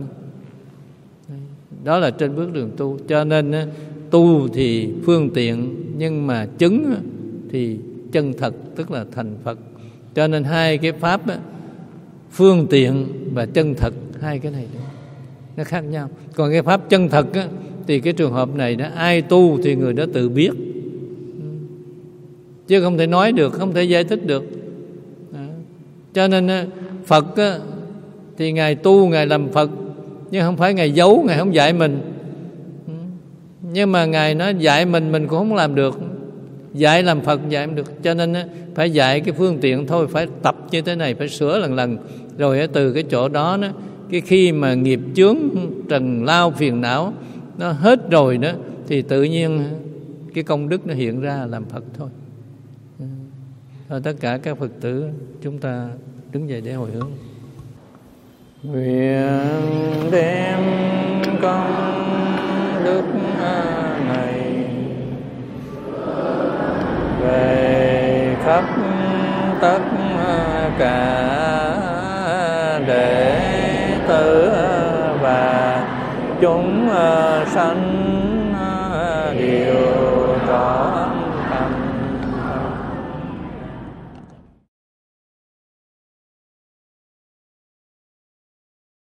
Đó là trên bước đường tu. Cho nên tu thì phương tiện, nhưng mà chứng thì chân thật, tức là thành Phật. Cho nên hai cái pháp đó, phương tiện và chân thật, hai cái này đó, nó khác nhau. Còn cái pháp chân thật á, thì cái trường hợp này đó, ai tu thì người đó tự biết, chứ không thể nói được, không thể giải thích được. Cho nên Phật á, thì Ngài tu, Ngài làm Phật, nhưng không phải Ngài giấu, Ngài không dạy mình. Nhưng mà Ngài nói dạy mình cũng không làm được. Dạy làm Phật dạy không được. Cho nên phải dạy cái phương tiện thôi, phải tập như thế này, phải sửa lần. Rồi từ cái chỗ đó, cái khi mà nghiệp chướng trần lao phiền não nó hết rồi đó, thì tự nhiên cái công đức nó hiện ra làm Phật thôi. Thôi tất cả các Phật tử chúng ta đứng dậy để hồi hướng. Nguyện đem công đức này về khắp tất cả đệ tử và chúng sanh